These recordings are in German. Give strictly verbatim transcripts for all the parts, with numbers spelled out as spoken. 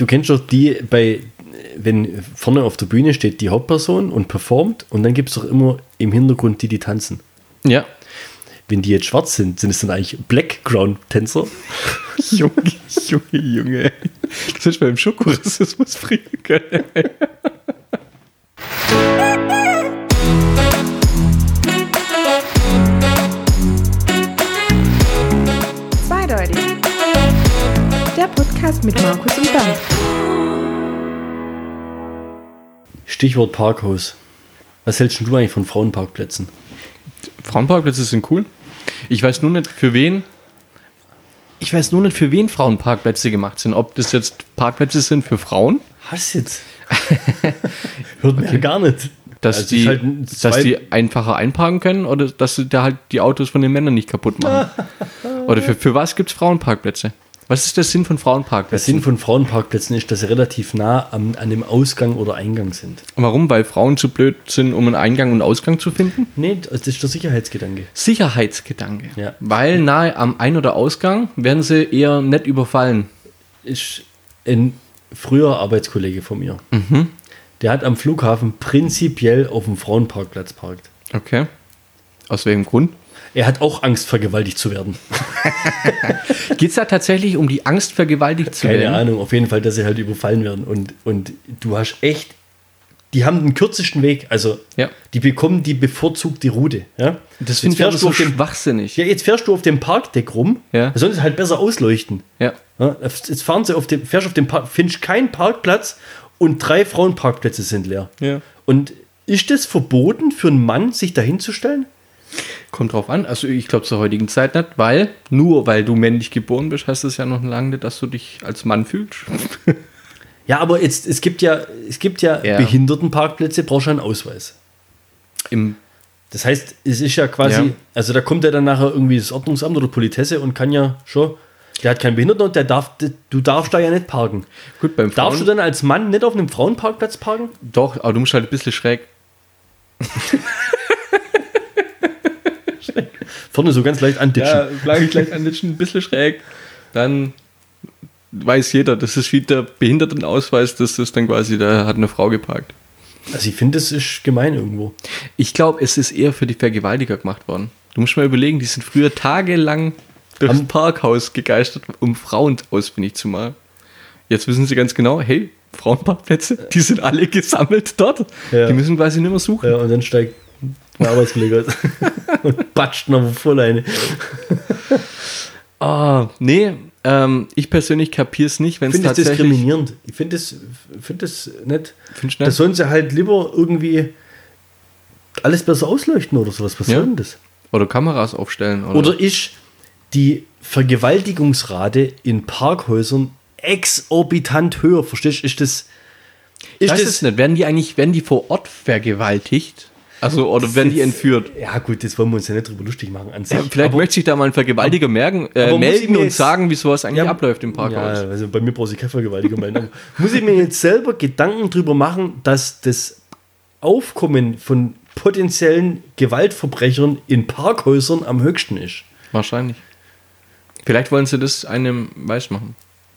du kennst doch die bei, wenn vorne auf der Bühne steht die Hauptperson und performt und dann gibt es doch immer im Hintergrund die, die tanzen. Ja. Wenn die jetzt schwarz sind, sind es dann eigentlich Background-Tänzer? Junge, Junge, Junge. Das hätte ich beim Schokorassismus bringen können. Zweideutig. Der Podcast mit Markus und Bernd. Stichwort Parkhaus. Was hältst du eigentlich von Frauenparkplätzen? Frauenparkplätze sind cool. Ich weiß nur nicht, für wen. Ich weiß nur nicht, für wen Frauenparkplätze gemacht sind. Ob das jetzt Parkplätze sind für Frauen. Was jetzt? Hört mir okay. gar nicht. Dass, also die, halt dass die einfacher einparken können oder dass sie da halt die Autos von den Männern nicht kaputt machen. Oder für, für was gibt es Frauenparkplätze? Was ist der Sinn von Frauenparkplätzen? Der Sinn von Frauenparkplätzen ist, dass sie relativ nah am, an dem Ausgang oder Eingang sind. Und warum? Weil Frauen zu blöd sind, um einen Eingang und Ausgang zu finden? Nee, das ist der Sicherheitsgedanke. Sicherheitsgedanke. Ja. Weil nahe am Ein- oder Ausgang werden sie eher nicht überfallen. Ist ein früher Arbeitskollege von mir. Mhm. Der hat am Flughafen prinzipiell auf dem Frauenparkplatz parkt. Okay. Aus welchem Grund? Er hat auch Angst, vergewaltigt zu werden. Geht es da tatsächlich um die Angst, vergewaltigt zu Keine werden? Keine Ahnung, auf jeden Fall, dass sie halt überfallen werden. Und, und du hast echt, die haben den kürzesten Weg. Also, ja. die bekommen die bevorzugte Route. Ja? Das finde ich aber so schwachsinnig. Ja, jetzt fährst du auf dem Parkdeck rum. Ja. Da soll es halt besser ausleuchten. Ja. Ja, jetzt fahren sie auf dem, fährst auf dem Park, findest keinen Parkplatz und drei Frauenparkplätze sind leer. Ja. Und ist das verboten für einen Mann, sich da hinzustellen? Kommt drauf an. Also ich glaube zur heutigen Zeit nicht, weil nur weil du männlich geboren bist, heißt das ja noch lange nicht, dass du dich als Mann fühlst. Ja, aber jetzt, es gibt ja, es gibt ja, ja. Behindertenparkplätze, brauchst du einen Ausweis. Im das heißt, es ist ja quasi, ja. also da kommt ja dann nachher irgendwie das Ordnungsamt oder Politesse und kann ja schon, der hat keinen Behinderten und der darf, du darfst da ja nicht parken. Gut, beim Frauen, darfst du dann als Mann nicht auf einem Frauenparkplatz parken? Doch, aber du musst halt ein bisschen schräg. Vorne so ganz leicht anditschen. Ja, gleich, gleich anditschen, ein bisschen schräg. Dann weiß jeder, das ist wie der Behindertenausweis, das ist dann quasi, da hat eine Frau geparkt. Also ich finde, das ist gemein irgendwo. Ich glaube, es ist eher für die Vergewaltiger gemacht worden. Du musst mal überlegen, die sind früher tagelang durchs Am Parkhaus gegeistert, um Frauen ausfindig zu machen. Jetzt wissen sie ganz genau, hey, Frauenparkplätze, die sind alle gesammelt dort. Ja. Die müssen quasi nicht mehr suchen. Ja, und dann steigt ein Arbeitskollege und patscht noch voll eine. Ah, nee, ähm, ich persönlich kapiere es nicht, wenn es tatsächlich... Ich finde das diskriminierend. Ich finde das, find das nicht. Findest du nicht? Da sollen sie halt lieber irgendwie alles besser ausleuchten oder sowas. Was ja. soll denn das? Oder Kameras aufstellen. Oder, oder ist die Vergewaltigungsrate in Parkhäusern exorbitant höher? Verstehst du? Ist das... Ist das, das nicht? Werden die eigentlich, werden die vor Ort vergewaltigt? Also, oder werden die entführt? Ja gut, jetzt wollen wir uns ja nicht drüber lustig machen an sich. Ja, vielleicht aber, möchte sich da mal ein Vergewaltiger aber, merken, äh, aber melden und jetzt, sagen, wie sowas eigentlich ja, abläuft im Parkhaus. Ja, also bei mir brauche ich keine Vergewaltiger melden. Muss ich mir jetzt selber Gedanken drüber machen, dass das Aufkommen von potenziellen Gewaltverbrechern in Parkhäusern am höchsten ist? Wahrscheinlich. Vielleicht wollen sie das einem weismachen.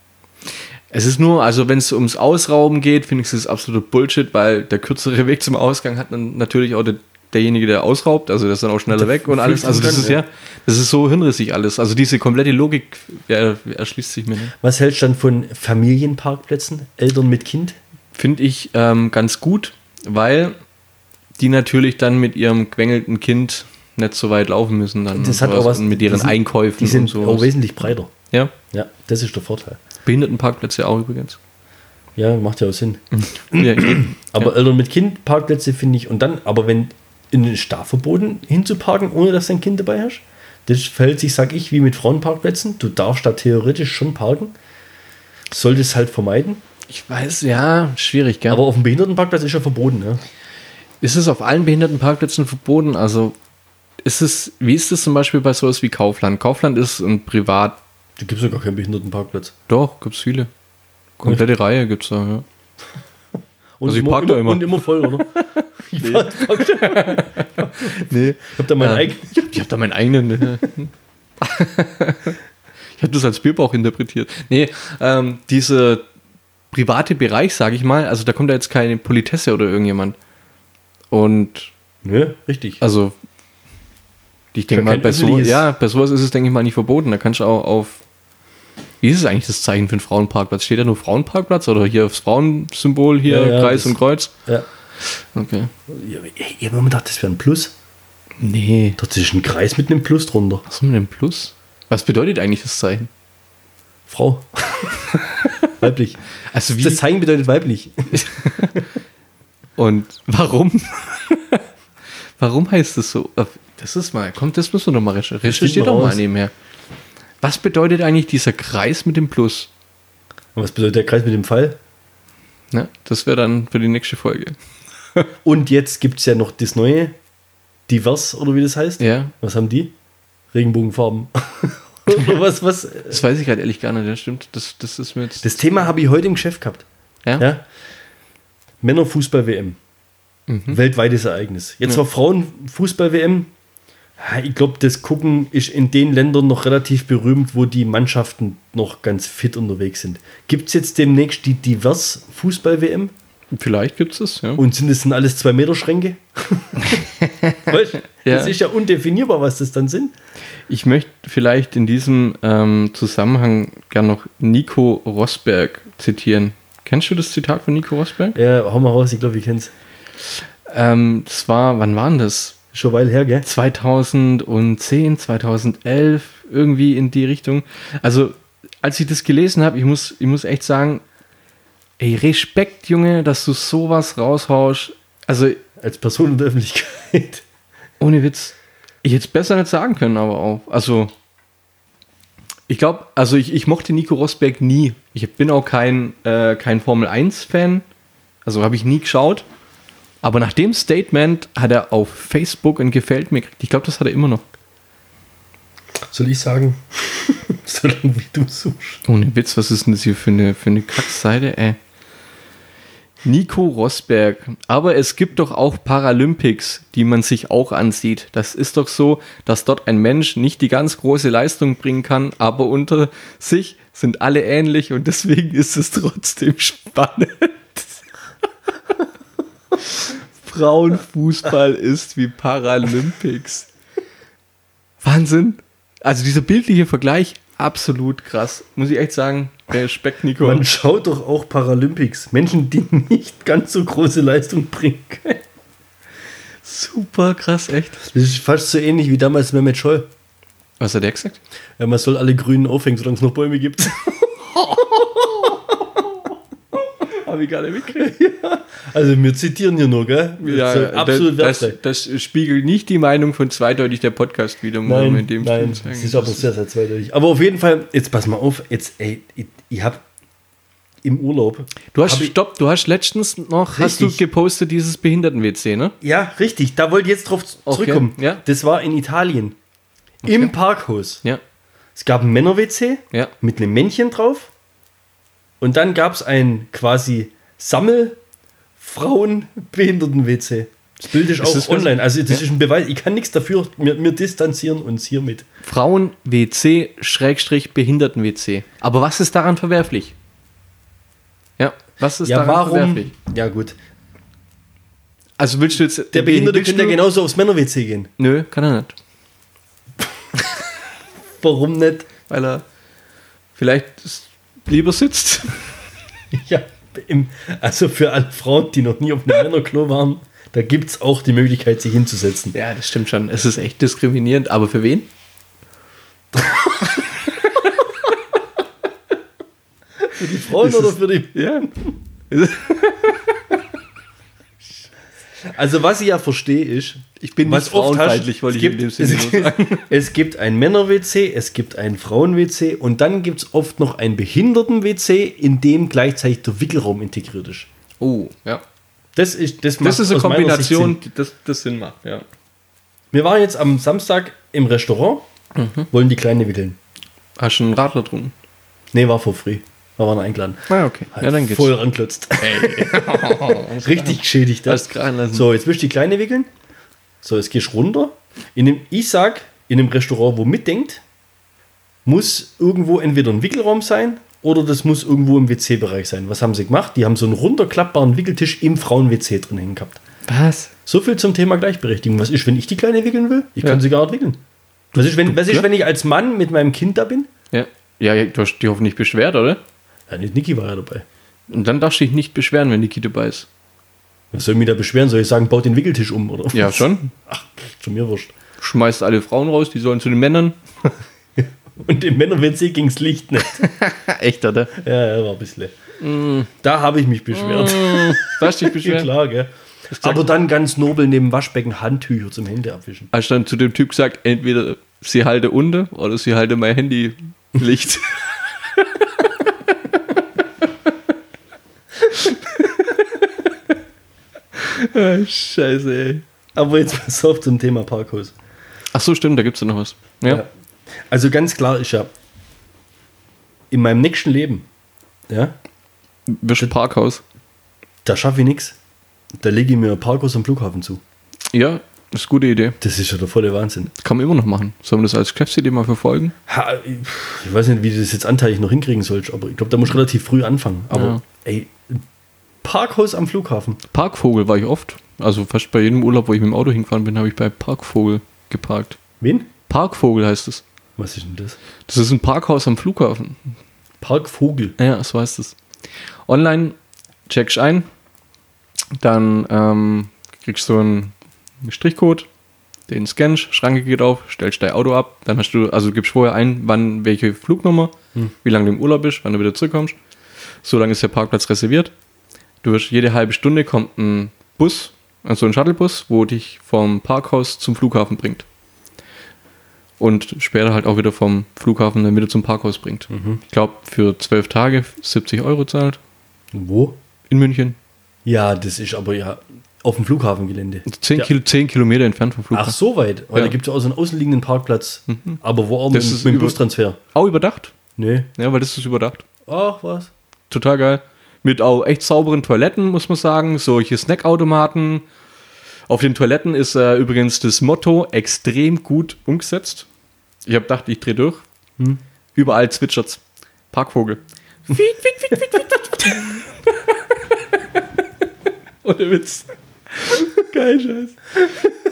Es ist nur, also wenn es ums Ausrauben geht, finde ich es absolut Bullshit, weil der kürzere Weg zum Ausgang hat dann natürlich auch der, derjenige, der ausraubt, also der ist dann auch schneller weg und alles. Also das ist ja, das ist so hinrissig alles. Also diese komplette Logik ja, erschließt sich mir nicht. Was hältst du dann von Familienparkplätzen, Eltern mit Kind? Finde ich ähm, ganz gut, weil die natürlich dann mit ihrem quengelnden Kind nicht so weit laufen müssen dann. Das hat auch was mit ihren die sind, Einkäufen die sind und so. Auch wesentlich breiter. Ja? Ja, das ist der Vorteil. Behindertenparkplätze auch übrigens. Ja, macht ja auch Sinn. Ja, aber ja. Eltern mit Kind Parkplätze finde ich, und dann, aber wenn in den Stau verboten hinzuparken, ohne dass dein Kind dabei hast, das verhält sich, sag ich, wie mit Frauenparkplätzen. Du darfst da theoretisch schon parken. Solltest halt vermeiden. Ich weiß, ja, schwierig, gell? Aber auf dem Behindertenparkplatz ist ja verboten, ja. Ist es auf allen Behindertenparkplätzen verboten? Also ist es, wie ist es zum Beispiel bei sowas wie Kaufland? Kaufland ist ein Privat. Da gibt es ja gar keinen Behindertenparkplatz. Doch, gibt es viele. Komplette ja. Reihe gibt es da, ja. Und also ich immer, park da immer. Und immer voll, oder? Ich nee. park, park nee. Ich hab da meinen äh, eigenen. Ich hab da meinen eigenen. Ich habe das als Bierbauch interpretiert. Nee, ähm, diese private Bereich, sage ich mal. Also da kommt da jetzt keine Politesse oder irgendjemand. Und Nö, richtig. also ich denke Für mal, kein bei, so, öffentliches- ja, bei sowas ist es, denke ich mal, nicht verboten. Da kannst du auch auf. Wie ist es eigentlich das Zeichen für einen Frauenparkplatz? Steht da nur Frauenparkplatz oder hier aufs Frauensymbol, hier Ja, ja, Kreis das- und Kreuz? Ja. Okay. Ja, ich habe immer gedacht, das wäre ein Plus. Nee. Dort ist ein Kreis mit einem Plus drunter. Was ist denn ein Plus? Was bedeutet eigentlich das Zeichen? Frau. Weiblich. Also Das Zeichen bedeutet weiblich. Und warum? Warum heißt das so? Das ist mal, kommt, das müssen wir doch mal recherchieren. Recherchiert wir doch mal raus. nebenher. Was bedeutet eigentlich dieser Kreis mit dem Plus? Und was bedeutet der Kreis mit dem Pfeil? Ja, das wäre dann für die nächste Folge. Und jetzt gibt es ja noch das neue, Divers, oder wie das heißt. Ja, Was haben die? Regenbogenfarben. Oder was, was? das weiß ich gerade ehrlich gar nicht. Ja, stimmt. Das, das ist mir jetzt. Das Thema habe ich heute im Geschäft gehabt. Ja? Ja? Männerfußball-W M. Mhm. Weltweites Ereignis. Jetzt Ja. war Frauenfußball-W M. Ja, ich glaube, das Gucken ist in den Ländern noch relativ berühmt, wo die Mannschaften noch ganz fit unterwegs sind. Gibt es jetzt demnächst die Divers-Fußball-W M? Vielleicht gibt es es, ja. Und sind es dann alles zwei Meter Schränke? Weißt, Ja. Das ist ja undefinierbar, was das dann sind. Ich möchte vielleicht in diesem ähm, Zusammenhang gern noch Nico Rosberg zitieren. Kennst du das Zitat von Nico Rosberg? Ja, hau mal raus, ich glaube, ich kenn's. Ähm, das war, wann waren das? Schon eine Weile her, gell? zweitausendzehn, zweitausendelf, irgendwie in die Richtung. Also, als ich das gelesen habe, ich muss, ich muss echt sagen, ey, Respekt, Junge, dass du sowas raushaust. Also, Als Person in der Öffentlichkeit. ohne Witz, ich hätte es besser nicht sagen können, aber auch. Also, ich glaube, also ich, ich mochte Nico Rosberg nie. Ich bin auch kein, äh, kein Formel eins Fan. Also habe ich nie geschaut. Aber nach dem Statement hat er auf Facebook ein Gefällt mir gekriegt. Ich glaube, das hat er immer noch. Soll ich sagen? Solange wie du suchst. Ohne Witz, was ist denn das hier für eine, für eine Kackseite, ey? Nico Rosberg. Aber es gibt doch auch Paralympics, die man sich auch ansieht. Das ist doch so, dass dort ein Mensch nicht die ganz große Leistung bringen kann, aber unter sich sind alle ähnlich und deswegen ist es trotzdem spannend. Frauenfußball ist wie Paralympics. Wahnsinn. Also dieser bildliche Vergleich, absolut krass. Muss ich echt sagen, Respekt, Nico. Man schaut doch auch Paralympics. Menschen, die nicht ganz so große Leistung bringen können. Super krass, echt. Das ist fast so ähnlich wie damals Mehmet Scholl. Was hat der gesagt? Ja, man soll alle Grünen aufhängen, solange es noch Bäume gibt. Habe ich gar nicht mitgekriegt. Also wir zitieren hier nur, gell? Ja, soll absolut das, wertfrei. das, das spiegelt nicht die Meinung von zweideutig der Podcast wieder. muss man Nein, in dem nein, Stil sagen. das ist aber sehr, sehr zweideutig. Aber auf jeden Fall, jetzt pass mal auf, jetzt, ey, ich, ich hab im Urlaub. Du hast, hab ich, stopp, du hast letztens noch, hast du Richtig. gepostet dieses Behinderten-W C, ne? Ja, richtig, da wollte ich jetzt drauf Okay, zurückkommen. ja. Das war in Italien. Im Parkhaus. Ja, Es gab ein Männer-W C ja. mit einem Männchen drauf. Und dann gab es ein quasi Sammel-Frauen-Behinderten-W C. Das Bild ist Ist auch das online. Also das Ja. ist ein Beweis. Ich kann nichts dafür. Wir, wir distanzieren uns hiermit. Frauen-W C Schrägstrich Behinderten-W C. Aber was ist daran verwerflich? Ja, was ist Ja, daran warum? verwerflich? Ja, gut. Also willst du jetzt... Der Behinderte willst könnte ja du- genauso aufs Männer-W C gehen. Nö, kann er nicht. Warum nicht? Weil er vielleicht lieber sitzt. Ja, im, also für alle Frauen, die noch nie auf einem Männerklo waren, da gibt es auch die Möglichkeit, sich hinzusetzen. Ja, das stimmt schon. Es ist echt diskriminierend. Aber für wen? Für die Frauen Ist oder es- für die... Ja. Also was ich ja verstehe ist, Ich bin was nicht oft frauenfeindlich, hast, wollte es ich in gibt, dem Sinne es, nur sagen. gibt, es gibt ein Männer-W C, es gibt ein Frauen-W C und dann gibt es oft noch ein Behinderten-W C, in dem gleichzeitig der Wickelraum integriert ist. Oh, ja. Das ist, das Das macht ist eine aus meiner Kombination, Sicht Sinn. die das, das Sinn macht, ja. Wir waren jetzt am Samstag im Restaurant, Mhm. wollen die Kleine wickeln. Hast du einen Radler drum? Nee, war for free. Wir waren eingeladen. Ah, okay. Ja, dann geht's. Voll ranklotzt. Richtig geschädigt. Ja. Hast gerade lassen. So, jetzt willst du die Kleine wickeln. So, jetzt gehst du runter. In dem, ich sag, in einem Restaurant, wo mitdenkt, muss irgendwo entweder ein Wickelraum sein oder das muss irgendwo im W C-Bereich sein. Was haben sie gemacht? Die haben so einen runterklappbaren Wickeltisch im Frauen-W C drin hängen gehabt. Was? So viel zum Thema Gleichberechtigung. Was ist, wenn ich die Kleine wickeln will? Ich Ja. kann sie gar nicht wickeln. Was ist, wenn, was ist, wenn ich als Mann mit meinem Kind da bin? Ja. Ja, du hast dich hoffentlich beschwert, oder? Ja, nicht Niki war ja dabei. Und dann darfst du dich nicht beschweren, wenn Niki dabei ist. Was soll ich mich da beschweren? Soll ich sagen, baut den Wickeltisch um, oder? Ja, schon. Ach, schon mir wurscht. Schmeißt alle Frauen raus, die sollen zu den Männern. Und im Männer-W C ging es Licht nicht. Echt, oder? Ja, ja, war ein bisschen. Da habe ich mich beschwert. Da hast du dich Ja, beschwert. klar, gell? Aber dann ganz nobel neben Waschbecken Handtücher zum Hände abwischen. Hast du dann zu dem Typ gesagt, entweder sie halte unten oder sie halte mein Handy Licht. Ah, Scheiße, ey. Aber jetzt pass auf zum Thema Parkhaus. Ach so, stimmt, da gibt es ja noch was. Ja. Ja. Also ganz klar ist ja, in meinem nächsten Leben, ja, Wirst du Parkhaus? da schaffe ich nichts. Da lege ich mir ein Parkhaus am Flughafen zu. Ja, das ist eine gute Idee. Das ist ja der volle Wahnsinn. Kann man immer noch machen. Sollen wir das als Geschäftsidee mal verfolgen? Ha, ich weiß nicht, wie du das jetzt anteilig noch hinkriegen sollst, aber ich glaube, da musst du relativ früh anfangen. Aber Ja. ey, Parkhaus am Flughafen. Parkvogel war ich oft. Also fast bei jedem Urlaub, wo ich mit dem Auto hingefahren bin, habe ich bei Parkvogel geparkt. Wen? Parkvogel heißt es. Was ist denn das? Das ist ein Parkhaus am Flughafen. Parkvogel. Ja, so heißt es. Online checkst ein, dann ähm, kriegst du einen Strichcode, den scannst, Schranke geht auf, stellst dein Auto ab, dann hast du, also du gibst vorher ein, wann welche Flugnummer, Hm. wie lange du im Urlaub bist, wann du wieder zurückkommst. So lange ist der Parkplatz reserviert. Du wirst jede halbe Stunde kommt ein Bus, also ein Shuttlebus, wo dich vom Parkhaus zum Flughafen bringt. Und später halt auch wieder vom Flughafen dann wieder zum Parkhaus bringt. Ich glaube, für zwölf Tage siebzig Euro zahlt. Wo? In München. Ja, das ist aber ja auf dem Flughafengelände. zehn, Ja. Kilo, zehn Kilometer entfernt vom Flughafen. Ach, so weit. Weil Ja. da gibt es ja auch so einen außenliegenden Parkplatz. Aber wo auch mit, Das ist mit dem über- Bustransfer. Auch überdacht? Nee. Ja, weil das ist überdacht. Ach, was? Total geil. Mit auch echt sauberen Toiletten, muss man sagen. Solche Snackautomaten. Auf den Toiletten ist äh, übrigens das Motto extrem gut umgesetzt. Ich habe gedacht, ich drehe durch. Hm. Überall zwitschert's. Parkvogel. Fiet, fiet, fiet, fiet, fiet, fiet. Ohne Witz. Geil, Scheiß.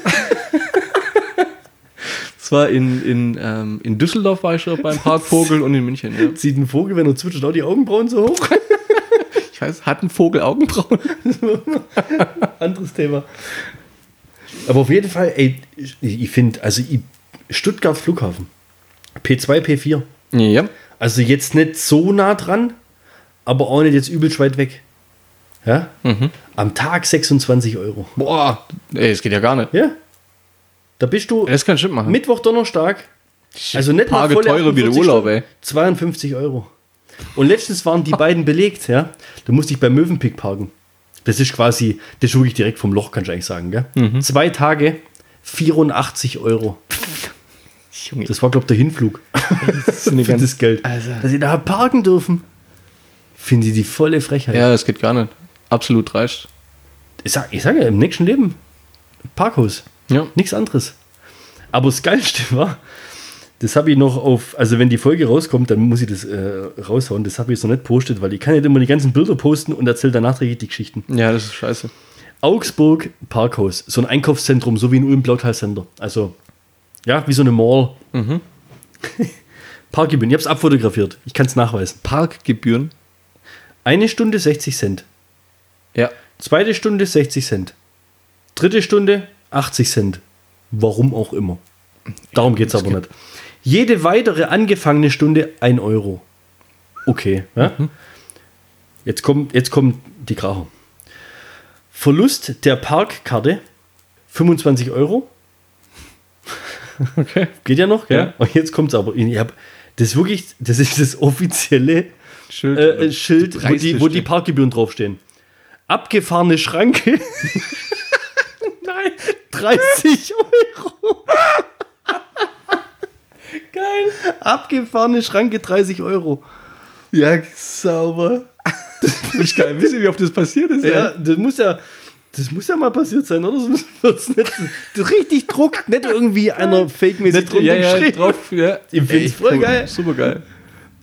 Das war in, in, ähm, in Düsseldorf war ich schon beim Parkvogel und in München, ja. Zieht ein Vogel, wenn er zwitschert, auch die Augenbrauen so hoch? Ich weiß, hat ein Vogel Augenbrauen? Anderes Thema. Aber auf jeden Fall, ey, ich, ich finde, also ich, Stuttgart Flughafen, P zwei, P vier, Ja. also jetzt nicht so nah dran, aber auch nicht jetzt übelst weit weg. Ja? Mhm. Am Tag sechsundzwanzig Euro. Boah, ey, das geht ja gar nicht. Ja? Da bist du Das kann Schiff machen. Mittwoch, Donnerstag, also nicht mal Tage volle teurer wie der achtundvierzig Urlaub, Stunden, ey. zweiundfünfzig Euro. Und letztens waren die beiden belegt, ja. Da musste ich bei Mövenpick parken. Das ist quasi, das ist wirklich direkt vom Loch, kannst du eigentlich sagen, gell? Mhm. Zwei Tage, vierundachtzig Euro. Junge, Das war, glaube ich, der Hinflug. das ist eine Für ganz, das Geld. Also. Dass sie da parken dürfen. Finde ich die volle Frechheit. Ja, das geht gar nicht. Absolut dreist. Ich sage ich sag ja, im nächsten Leben Parkhaus. Ja. Nichts anderes. Aber das Geilste war, das habe ich noch auf, also wenn die Folge rauskommt, dann muss ich das äh, raushauen. Das habe ich jetzt noch nicht postet, weil ich kann nicht immer die ganzen Bilder posten und erzähle danach die Geschichten. Ja, das ist scheiße. Augsburg Parkhaus, so ein Einkaufszentrum, so wie in Ulm Blautal Center. Also, ja, wie so eine Mall. Mhm. Parkgebühren, ich habe es abfotografiert. Ich kann es nachweisen. Parkgebühren? Eine Stunde sechzig Cent. Ja. Zweite Stunde sechzig Cent. Dritte Stunde achtzig Cent. Warum auch immer. Darum geht es aber nicht. Jede weitere angefangene Stunde ein Euro. Okay. Ja? Mhm. Jetzt, kommt, jetzt kommt die Kracher. Verlust der Parkkarte fünfundzwanzig Euro. Okay. Geht ja noch, gell? Ja. Und jetzt kommt es aber. Ich hab, das ist wirklich, das ist das offizielle Schild. äh, Schild, wo die, wo die Preisliste. Parkgebühren draufstehen. Abgefahrene Schranke. Nein. dreißig Euro. Geil. Abgefahrene Schranke, dreißig Euro. Ja, sauber. Das ist geil. Wisst ihr, wie oft das passiert ist? Ja, ey? das muss ja, das muss ja mal passiert sein, oder? Sonst wird's nicht, das richtig druckt, nicht irgendwie einer fake-mäßig drunter ja, ja, geschrieben. drauf. Ja. Ich find's Ey, voll cool. geil. Super geil.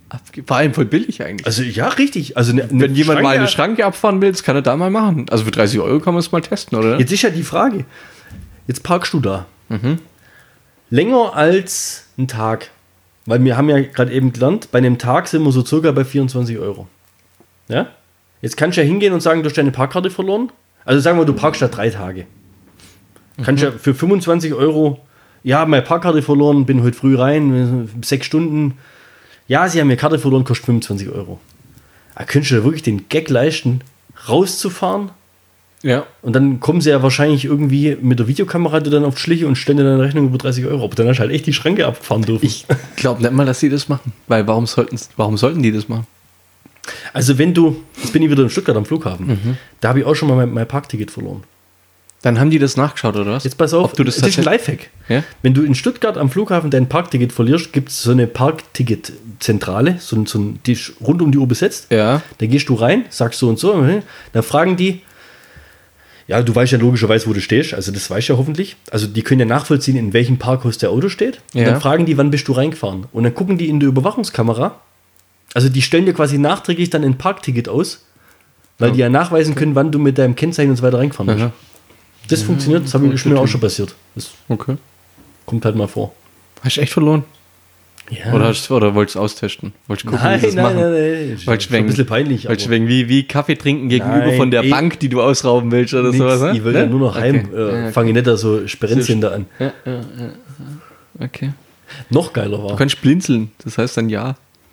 Abge- War einem voll billig eigentlich. Also ja, richtig. Also eine, eine Wenn jemand Schranke- mal eine Schranke abfahren will, das kann er da mal machen. Also für dreißig Euro kann man es mal testen, oder? Jetzt ist ja die Frage, jetzt parkst du da. Mhm. Länger als ein Tag. Weil wir haben ja gerade eben gelernt, bei einem Tag sind wir so circa bei vierundzwanzig Euro. Ja? Jetzt kannst du ja hingehen und sagen, du hast deine Parkkarte verloren. Also sagen wir, du parkst da drei Tage. Kannst ja für fünfundzwanzig Euro, ja, meine Parkkarte verloren, bin heute früh rein, sechs Stunden. Ja, sie haben mir Karte verloren, kostet fünfundzwanzig Euro. Da könntest du da wirklich den Gag leisten, rauszufahren. Ja. Und dann kommen sie ja wahrscheinlich irgendwie mit der Videokamera dann auf die Schliche und stellen dir dann eine Rechnung über dreißig Euro. Aber dann hast du halt echt die Schranke abgefahren dürfen. Ich glaube nicht mal, dass sie das machen. Weil warum sollten, warum sollten die das machen? Also wenn du, jetzt bin ich wieder in Stuttgart am Flughafen, mhm. da habe ich auch schon mal mein, mein Parkticket verloren. Dann haben die das nachgeschaut, oder was? Jetzt pass auf, Ob du das, das ist ein Lifehack. Ja? Wenn du in Stuttgart am Flughafen dein Parkticket verlierst, gibt es so eine Parkticket-Zentrale, so, so ein, die ist rund um die Uhr besetzt. Ja. Da gehst du rein, sagst so und so, dann fragen die, ja, du weißt ja logischerweise, wo du stehst, also das weißt du ja hoffentlich. Also die können ja nachvollziehen, in welchem Parkhaus der Auto steht. Und Ja. dann fragen die, wann bist du reingefahren? Und dann gucken die in der Überwachungskamera, also die stellen dir quasi nachträglich dann ein Parkticket aus, weil Ja. die ja nachweisen können, wann du mit deinem Kennzeichen und so weiter reingefahren bist. Aha. Das funktioniert, das habe ich mir auch schon passiert. Das Okay. kommt halt mal vor. Hast du echt verloren? Ja. Oder, hast, oder wolltest du austesten? Wolltest du gucken, nein, wie sie nein, das nein, machen? nein, Wolltest nein. du Schon ein wegen- bisschen peinlich. Wolltest du aber wegen wie, wie Kaffee trinken gegenüber Nein, von der eh- Bank, die du ausrauben willst oder nix, sowas? Ne? ich will ja nur noch heim, Okay. äh, Ja, fange nicht da so Sperenzchen da an. Ja, ja, ja. Okay. Noch geiler war. Du kannst blinzeln, das heißt dann ja.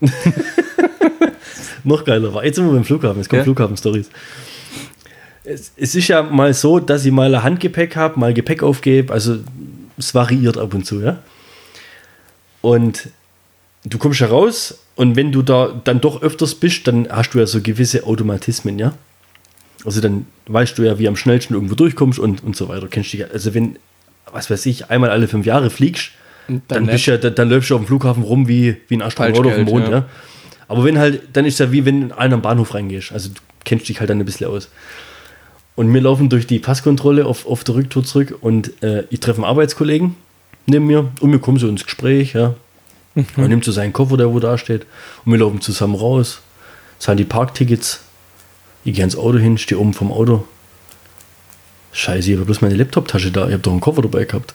Noch geiler war. Jetzt sind wir beim Flughafen, jetzt kommen Ja. Flughafen-Stories. Es, es ist ja mal so, dass ich mal ein Handgepäck habe, mal Gepäck aufgebe, also es variiert ab und zu, ja. Und du kommst ja raus und wenn du da dann doch öfters bist, dann hast du ja so gewisse Automatismen, ja. Also dann weißt du ja, wie am schnellsten irgendwo durchkommst und, und so weiter. Kennst dich ja, also wenn, was weiß ich, einmal alle fünf Jahre fliegst, Dann dann, bist ja, dann, dann läufst du auf dem Flughafen rum wie, wie ein Astronaut auf dem Falschgeld, Mond, ja. ja. Aber wenn halt, dann ist es ja wie wenn du einem am Bahnhof reingehst. Also du kennst dich halt dann ein bisschen aus. Und wir laufen durch die Passkontrolle auf, auf der Rücktour zurück und äh, ich treffe einen Arbeitskollegen neben mir und wir kommen so ins Gespräch, ja. Mhm. Er nimmt so seinen Koffer, der wo da steht, und wir laufen zusammen raus, zahlen die Parktickets, ich gehe ans Auto hin, stehe oben vom Auto. Scheiße, ich habe bloß meine Laptoptasche da, ich habe doch einen Koffer dabei gehabt.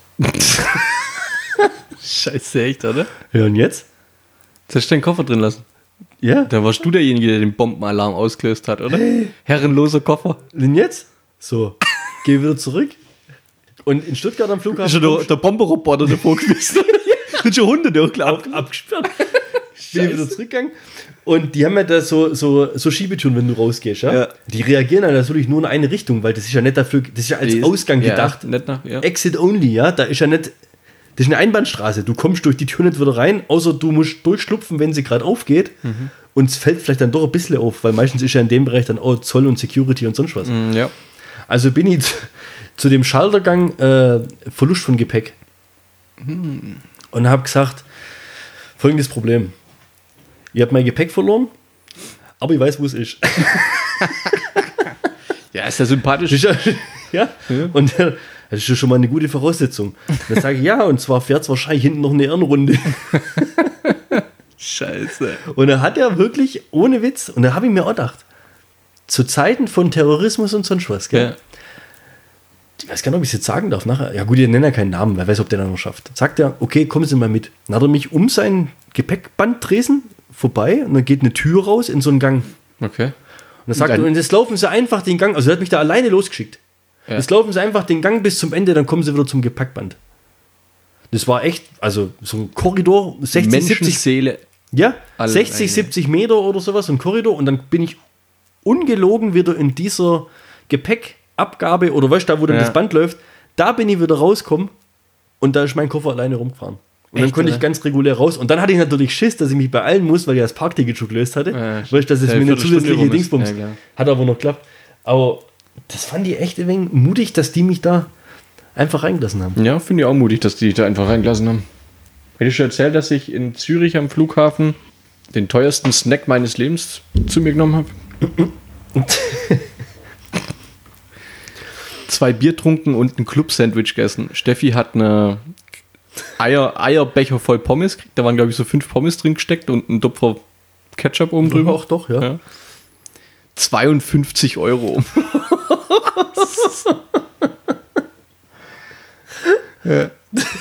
Scheiße, echt, oder? Ja, und jetzt? Jetzt hast du deinen Koffer drin lassen. Ja. Da warst du derjenige, der den Bombenalarm ausgelöst hat, oder? Herrenloser Koffer. Und jetzt? So, geh wieder zurück. Und in Stuttgart am Flughafen Ist schon der, der Bomberroboter davor gewesen. Sind schon Hunde durchgelaufen. ab, abgesperrt. Bin ich wieder zurückgegangen. Und die haben ja da so, so, so Schiebetüren, wenn du rausgehst. Ja? Ja. Die reagieren dann natürlich nur in eine Richtung, weil das ist ja nicht dafür, das ist ja als Die- Ausgang ja, gedacht. nicht nach, ja. Exit only, ja. Da ist ja nicht, das ist eine Einbahnstraße. Du kommst durch die Tür nicht wieder rein, außer du musst durchschlupfen, wenn sie gerade aufgeht. Mhm. Und es fällt vielleicht dann doch ein bisschen auf, weil meistens ist ja in dem Bereich dann auch Zoll und Security und sonst was. Mm, ja. Also bin ich zu, zu dem Schaltergang äh, Verlust von Gepäck. Hm. Und habe gesagt, folgendes Problem. Ich habe mein Gepäck verloren, aber ich weiß, wo es ist. Ja, ist ja sympathisch. Das ist ja, ja. Und äh, das ist ja schon mal eine gute Voraussetzung. Dann sage ich, ja, und zwar fährt es wahrscheinlich hinten noch eine Ehrenrunde. Scheiße. Und er hat ja wirklich, ohne Witz, und da habe ich mir auch gedacht, zu Zeiten von Terrorismus und sonst was, gell? Ja. Ich weiß gar nicht, ob ich es jetzt sagen darf nachher. Ja gut, ich nenne ja keinen Namen, wer weiß, ob der dann noch schafft. Sagt er, okay, kommen Sie mal mit. Dann hat er mich um sein Gepäckbandtresen vorbei und dann geht eine Tür raus in so einen Gang. Okay. Und dann sagt dann- er, und jetzt laufen Sie einfach den Gang, also er hat mich da alleine losgeschickt. Ja. Jetzt laufen Sie einfach den Gang bis zum Ende, dann kommen Sie wieder zum Gepäckband. Das war echt, also so ein Korridor, sechzig, siebzig, Menschenseele. ja, Alle sechzig, eine. siebzig Meter oder sowas, ein Korridor. Und dann bin ich ungelogen wieder in dieser Gepäckabgabe oder weißt du, da wo dann Ja. das Band läuft, da bin ich wieder rausgekommen und da ist mein Koffer alleine rumgefahren. Und dann Echt, konnte oder? ich ganz regulär raus. Und dann hatte ich natürlich Schiss, dass ich mich beeilen muss, weil ich das Parkticket schon gelöst hatte. Ja, weißt du, dass es ja, mir eine Viertelstunde zusätzliche rum ist. Dingsbums. Ja, klar. Hat aber noch geklappt. Aber das fand ich echt ein wenig mutig, dass die mich da einfach reingelassen haben. Ja, finde ich auch mutig, dass die dich da einfach reingelassen haben. Hätte ich schon erzählt, dass ich in Zürich am Flughafen den teuersten Snack meines Lebens zu mir genommen habe? Zwei Bier trunken und ein Club-Sandwich gegessen. Steffi hat eine Eier, Eierbecher voll Pommes gekriegt. Da waren, glaube ich, so fünf Pommes drin gesteckt und ein Topfer Ketchup oben drüber. Auch doch, ja. Ja. zweiundfünfzig Euro. Ja.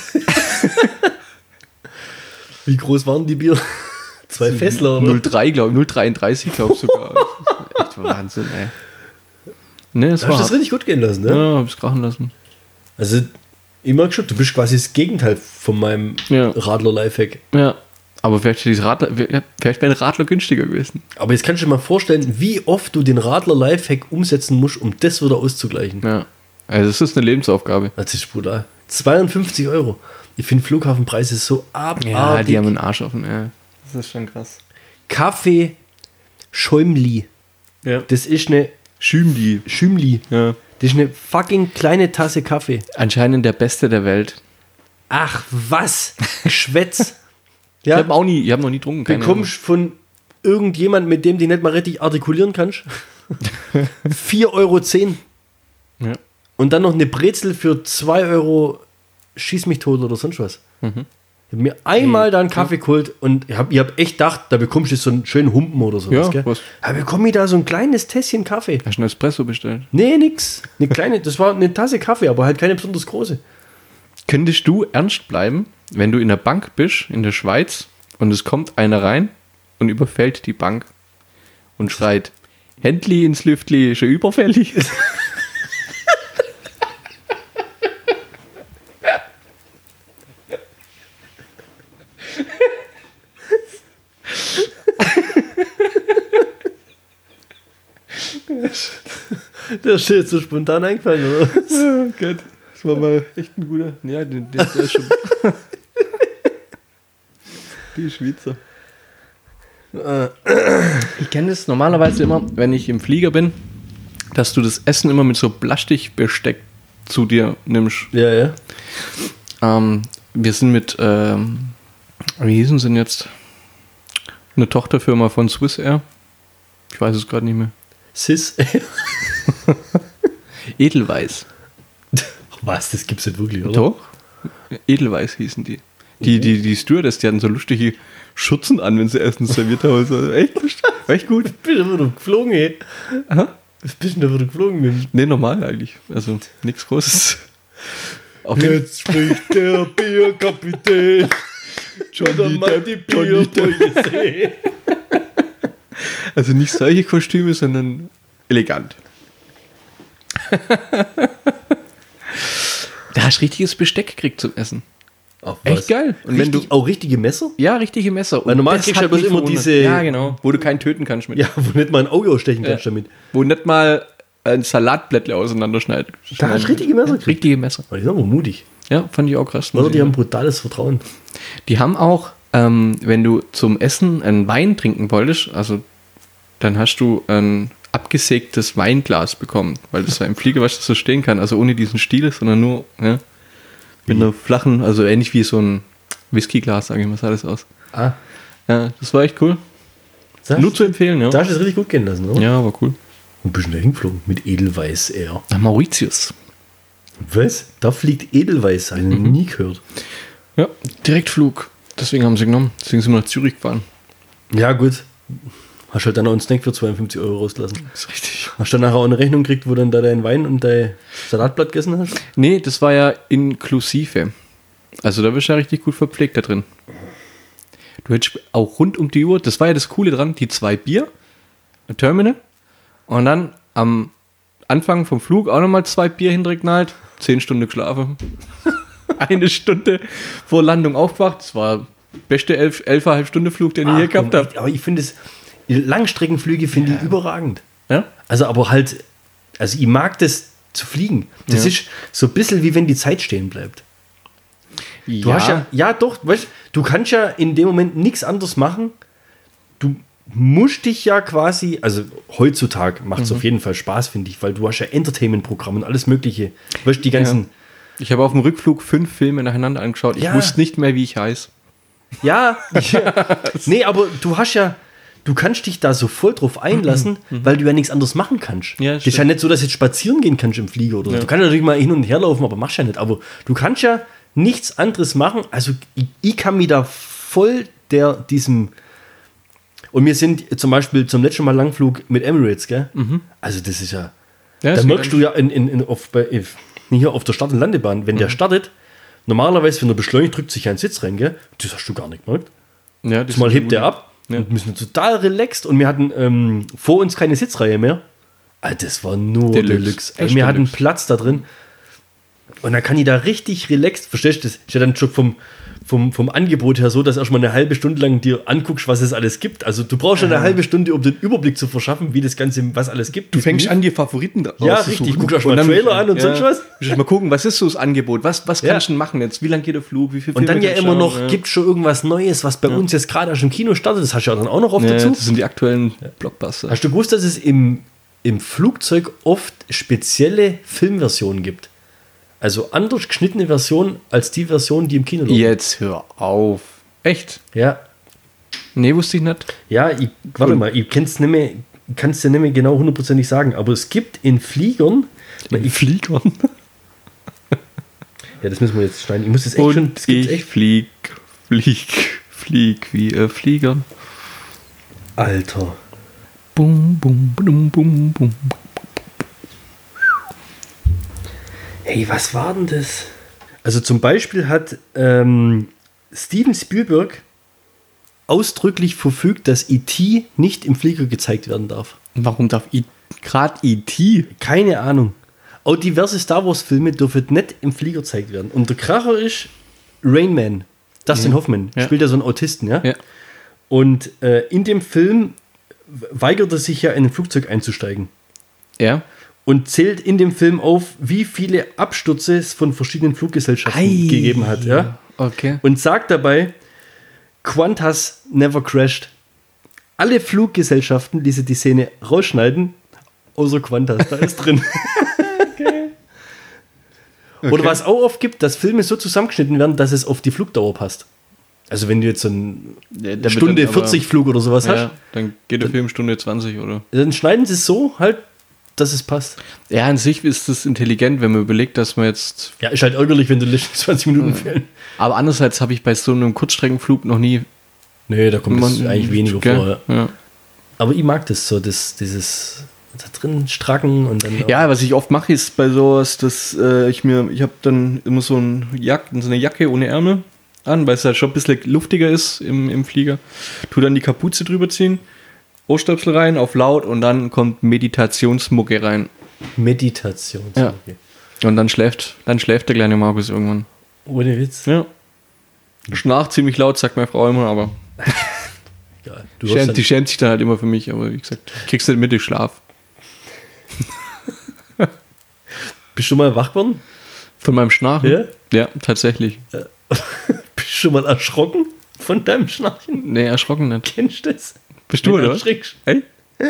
Wie groß waren die Bier? Zwei Fässler, oder? null Komma drei, glaube ich. null Komma dreiunddreißig, glaube ich sogar. Das ist echt Wahnsinn, ey. Ne, das Hast war du das richtig gut gehen lassen, ne? Ja, hab's krachen lassen. Also, ich merke schon, du bist quasi das Gegenteil von meinem Ja. Radler-Lifehack. Ja. Aber vielleicht, dieses Radler, vielleicht wäre ein Radler günstiger gewesen. Aber jetzt kannst du dir mal vorstellen, wie oft du den Radler-Lifehack umsetzen musst, um das wieder auszugleichen. Ja. Also, das ist eine Lebensaufgabe. Das ist brutal. zweiundfünfzig Euro. Ich finde Flughafenpreise so abartig. Ja, die haben einen Arsch offen, ja. Das ist schon krass. Kaffee Schäumli. Ja. Das ist eine Schümli. Schümli. Ja. Das ist eine fucking kleine Tasse Kaffee. Anscheinend der Beste der Welt. Ach, was? Geschwätz. Ich Ja, habe auch nie, ich habe noch nie getrunken. keine bekommst von irgendjemand, mit dem du nicht mal richtig artikulieren kannst. vier Euro zehn. Ahnung. Ja. Und dann noch eine Brezel für zwei Euro schieß mich tot oder sonst was. Mhm. Ich habe mir einmal da einen Kaffee geholt und ich habe ich hab echt gedacht, da bekommst du so einen schönen Humpen oder sowas. Ja, Gell? was? Da bekomme ich da so ein kleines Tässchen Kaffee. Hast du einen Espresso bestellt? Nee, nix. Eine kleine, das war eine Tasse Kaffee, aber halt keine besonders große. Könntest du ernst bleiben, wenn du in der Bank bist, in der Schweiz, und es kommt einer rein und überfällt die Bank und schreit, Händli ins Lüftli, schon überfällig? Der ist dir jetzt so spontan eingefallen, oder? Oh Gott, das war mal echt ein guter. Ja, der, der, der ist schon. Die Schweizer. Ich kenne das normalerweise immer, wenn ich im Flieger bin, dass du das Essen immer mit so Plastikbesteck zu dir nimmst. Ja, ja. Ähm, wir sind mit, ähm, wie hießen sie denn jetzt? Eine Tochterfirma von Swissair. Ich weiß es gerade nicht mehr. Sis. Edelweiss. Was, das gibt's nicht wirklich, oder? Doch. Edelweiss hießen die. Die, die, die Stewardess, die hatten so lustige Schutzen an, wenn sie Essen serviert haben. Also echt, echt gut. Bist du wieder geflogen, ey? Aha. Was bist du denn da wieder geflogen, Mensch? Nee, normal eigentlich. Also nichts Großes. Auf jeden Jetzt spricht der Bierkapitän. Johnny mal die Bierbeuge sehen. Also nicht solche Kostüme, sondern elegant. Da hast du richtiges Besteck gekriegt zum Essen. Ach, Echt geil. Und wenn du auch richtige Messer? Ja, richtige Messer. Weil normal das kriegst du hat ja bloß mich immer verwundert. diese- Ja, genau. Wo du keinen töten kannst mit. Ja, wo nicht mal ein Auge ausstechen kannst damit. Wo nicht mal ein Salatblättle auseinanderschneiden. Da hast du richtige Messer gekriegt. Richtige Messer. Aber die sind aber mutig. Ja, fand ich auch krass. Oder die haben brutales Vertrauen. Die haben auch, ähm, wenn du zum Essen einen Wein trinken wolltest, also dann hast du ein abgesägtes Weinglas bekommen, weil das ja im Flieger, was das so stehen kann, also ohne diesen Stiel, sondern nur ja, mit einer flachen, also ähnlich wie so ein Whiskyglas, sage ich mal, sah das aus. Ah. Ja, das war echt cool. Da Nur hast, zu empfehlen, ja. da hast du es richtig gut gehen lassen, oder? Ja, war cool. Wo bist du denn da hingeflogen? Mit Edelweiß Air. Nach Mauritius. Was? Da fliegt Edelweiß ein. Mhm. Nie gehört. Ja, Direktflug. Deswegen haben sie genommen. Deswegen sind wir nach Zürich gefahren. Ja, gut. Hast halt dann auch einen Snack für zweiundfünfzig Euro rausgelassen. Das ist richtig. Hast du dann nachher auch eine Rechnung gekriegt, wo dann da dein Wein und dein Salatblatt gegessen hast? Nee, das war ja inklusive. Also da bist du ja richtig gut verpflegt da drin. Du hättest auch rund um die Uhr, das war ja das Coole dran, die zwei Bier, ein Terminal und dann am Anfang vom Flug auch nochmal zwei Bier hintergeknallt, zehn Stunden geschlafen. Eine Stunde vor Landung aufgewacht. Das war der beste elf, elfeinhalb Stunde Flug, den ich je gehabt habe. Aber ich finde es, Langstreckenflüge finde ich überragend. Ja? Also aber halt, also ich mag das zu fliegen. Das Ja. ist so ein bisschen wie wenn die Zeit stehen bleibt. Du hast ja, ja doch, weißt, du kannst ja in dem Moment nichts anderes machen. Du musst dich ja quasi, also heutzutage macht es Mhm. auf jeden Fall Spaß, finde ich, weil du hast ja Entertainment-Programme und alles mögliche. Weißt, die ganzen, Ich habe auf dem Rückflug fünf Filme nacheinander angeschaut. Ich Ja. wusste nicht mehr, wie ich heiße. ja, ja. Nee, aber du hast ja, du kannst dich da so voll drauf einlassen, weil du ja nichts anderes machen kannst. Ja, das ist ja stimmt. nicht so, dass du jetzt spazieren gehen kannst im Flieger oder so. Ja. Du kannst natürlich mal hin und her laufen, aber machst ja nicht. Aber du kannst ja nichts anderes machen. Also ich, ich kann mich da voll der, diesem Und wir sind zum Beispiel zum letzten Mal Langflug mit Emirates, gell? Mhm. Also das ist ja, Ja, da das merkst geht du ja in, in, in, auf, bei, hier auf der Start- und Landebahn, wenn der startet, normalerweise, wenn er beschleunigt, drückt sich ein Sitz rein, gell? Das hast du gar nicht gemerkt. Ja, das Mal ist hebt gut. der ab Ja. und wir sind total relaxed und wir hatten ähm, vor uns keine Sitzreihe mehr. Alter, das war nur Deluxe. Deluxe. Ey, Echt wir hatten Deluxe. Platz da drin. Und dann kann ich da richtig relaxed, verstehst du das? Ist ja dann schon vom, vom, vom Angebot her so, dass erstmal eine halbe Stunde lang dir anguckst, was es alles gibt. Also du brauchst schon eine halbe Stunde, um den Überblick zu verschaffen, wie das Ganze, was alles gibt. Du fängst an, die Favoriten Ja, richtig. Guck erst mal einen Trailer an und sonst was. Ja. Mal gucken, was ist so das Angebot? Was, was Ja. kannst du denn machen jetzt? Wie lange geht der Flug? Wie viel Und dann Filme ja kannst immer du noch, schauen? gibt schon irgendwas Neues, was bei uns jetzt gerade erst im Kino startet. Das hast du ja dann auch noch oft Ja, dazu. das sind die aktuellen Blockbuster. Hast du gewusst, dass es im, im Flugzeug oft spezielle Filmversionen gibt? Also anders geschnittene Versionen als die Version, die im Kino läuft. Jetzt hör auf. Echt? Ja, Nee, wusste ich nicht. ja, ich, warte mal, ich kann's nicht mehr, kann es dir nicht mehr genau hundertprozentig sagen, aber es gibt in Fliegern, In Fliegern. ja, das müssen wir jetzt schneiden, ich muss das echt schon, das gibt's ich echt. flieg, flieg, flieg wie ein Flieger. Alter. Bum, bum, bum, bum, bum. Hey, was war denn das? Also zum Beispiel hat ähm, Steven Spielberg ausdrücklich verfügt, dass E T nicht im Flieger gezeigt werden darf. Warum darf I gerade E T? Keine Ahnung. Auch diverse Star Wars Filme dürfen nicht im Flieger gezeigt werden. Und der Kracher ist Rain Man. Dustin Ja. Hoffman Ja. spielt ja so einen Autisten, ja? Ja. Und äh, in dem Film weigert er sich ja, in ein Flugzeug einzusteigen. Ja. Und zählt in dem Film auf, wie viele Abstürze es von verschiedenen Fluggesellschaften Ei. gegeben hat. Ja? Okay. Und sagt dabei, Qantas never crashed. Alle Fluggesellschaften, die sie die Szene rausschneiden, außer Qantas, da ist drin. Oder Okay. was auch oft gibt, dass Filme so zusammengeschnitten werden, dass es auf die Flugdauer passt. Also wenn du jetzt so einen Ja, der wird Stunde dann aber- vierzig Flug oder sowas hast, Ja, dann geht der Film Stunde zwanzig, oder? dann schneiden sie es so halt, dass es passt. Ja, an sich ist das intelligent, wenn man überlegt, dass man jetzt. Ja, ist halt ärgerlich, wenn du letzten zwanzig Minuten fehlen. Aber andererseits habe ich bei so einem Kurzstreckenflug noch nie. Nee, da kommt es man- eigentlich weniger gell? vor. Ja. Ja. Aber ich mag das so, das, dieses da drin stracken und dann. Ja, was ich oft mache, ist bei sowas, dass äh, ich mir, ich habe dann immer so, ein Jack, so eine Jacke ohne Ärmel an, weil es halt schon ein bisschen luftiger ist im, im Flieger. Tu dann die Kapuze drüber ziehen, Ohrstöpsel rein, auf laut und dann kommt Meditationsmucke rein. Meditation. Ja. Und dann schläft, dann schläft der kleine Markus irgendwann. Ohne Witz. Ja. Schnarcht ziemlich laut, sagt meine Frau immer, aber Egal. Du schämt, hast die schämt sich dann halt immer für mich, aber wie gesagt, kriegst du mit Schlaf. dann, bist du schon mal wach geworden? Von meinem Schnarchen? Ja? Ja, tatsächlich. Bist du schon mal erschrocken von deinem Schnarchen? Nee, erschrocken nicht. Kennst du das? Bist du, Wenn oder? erschrickst. Ey?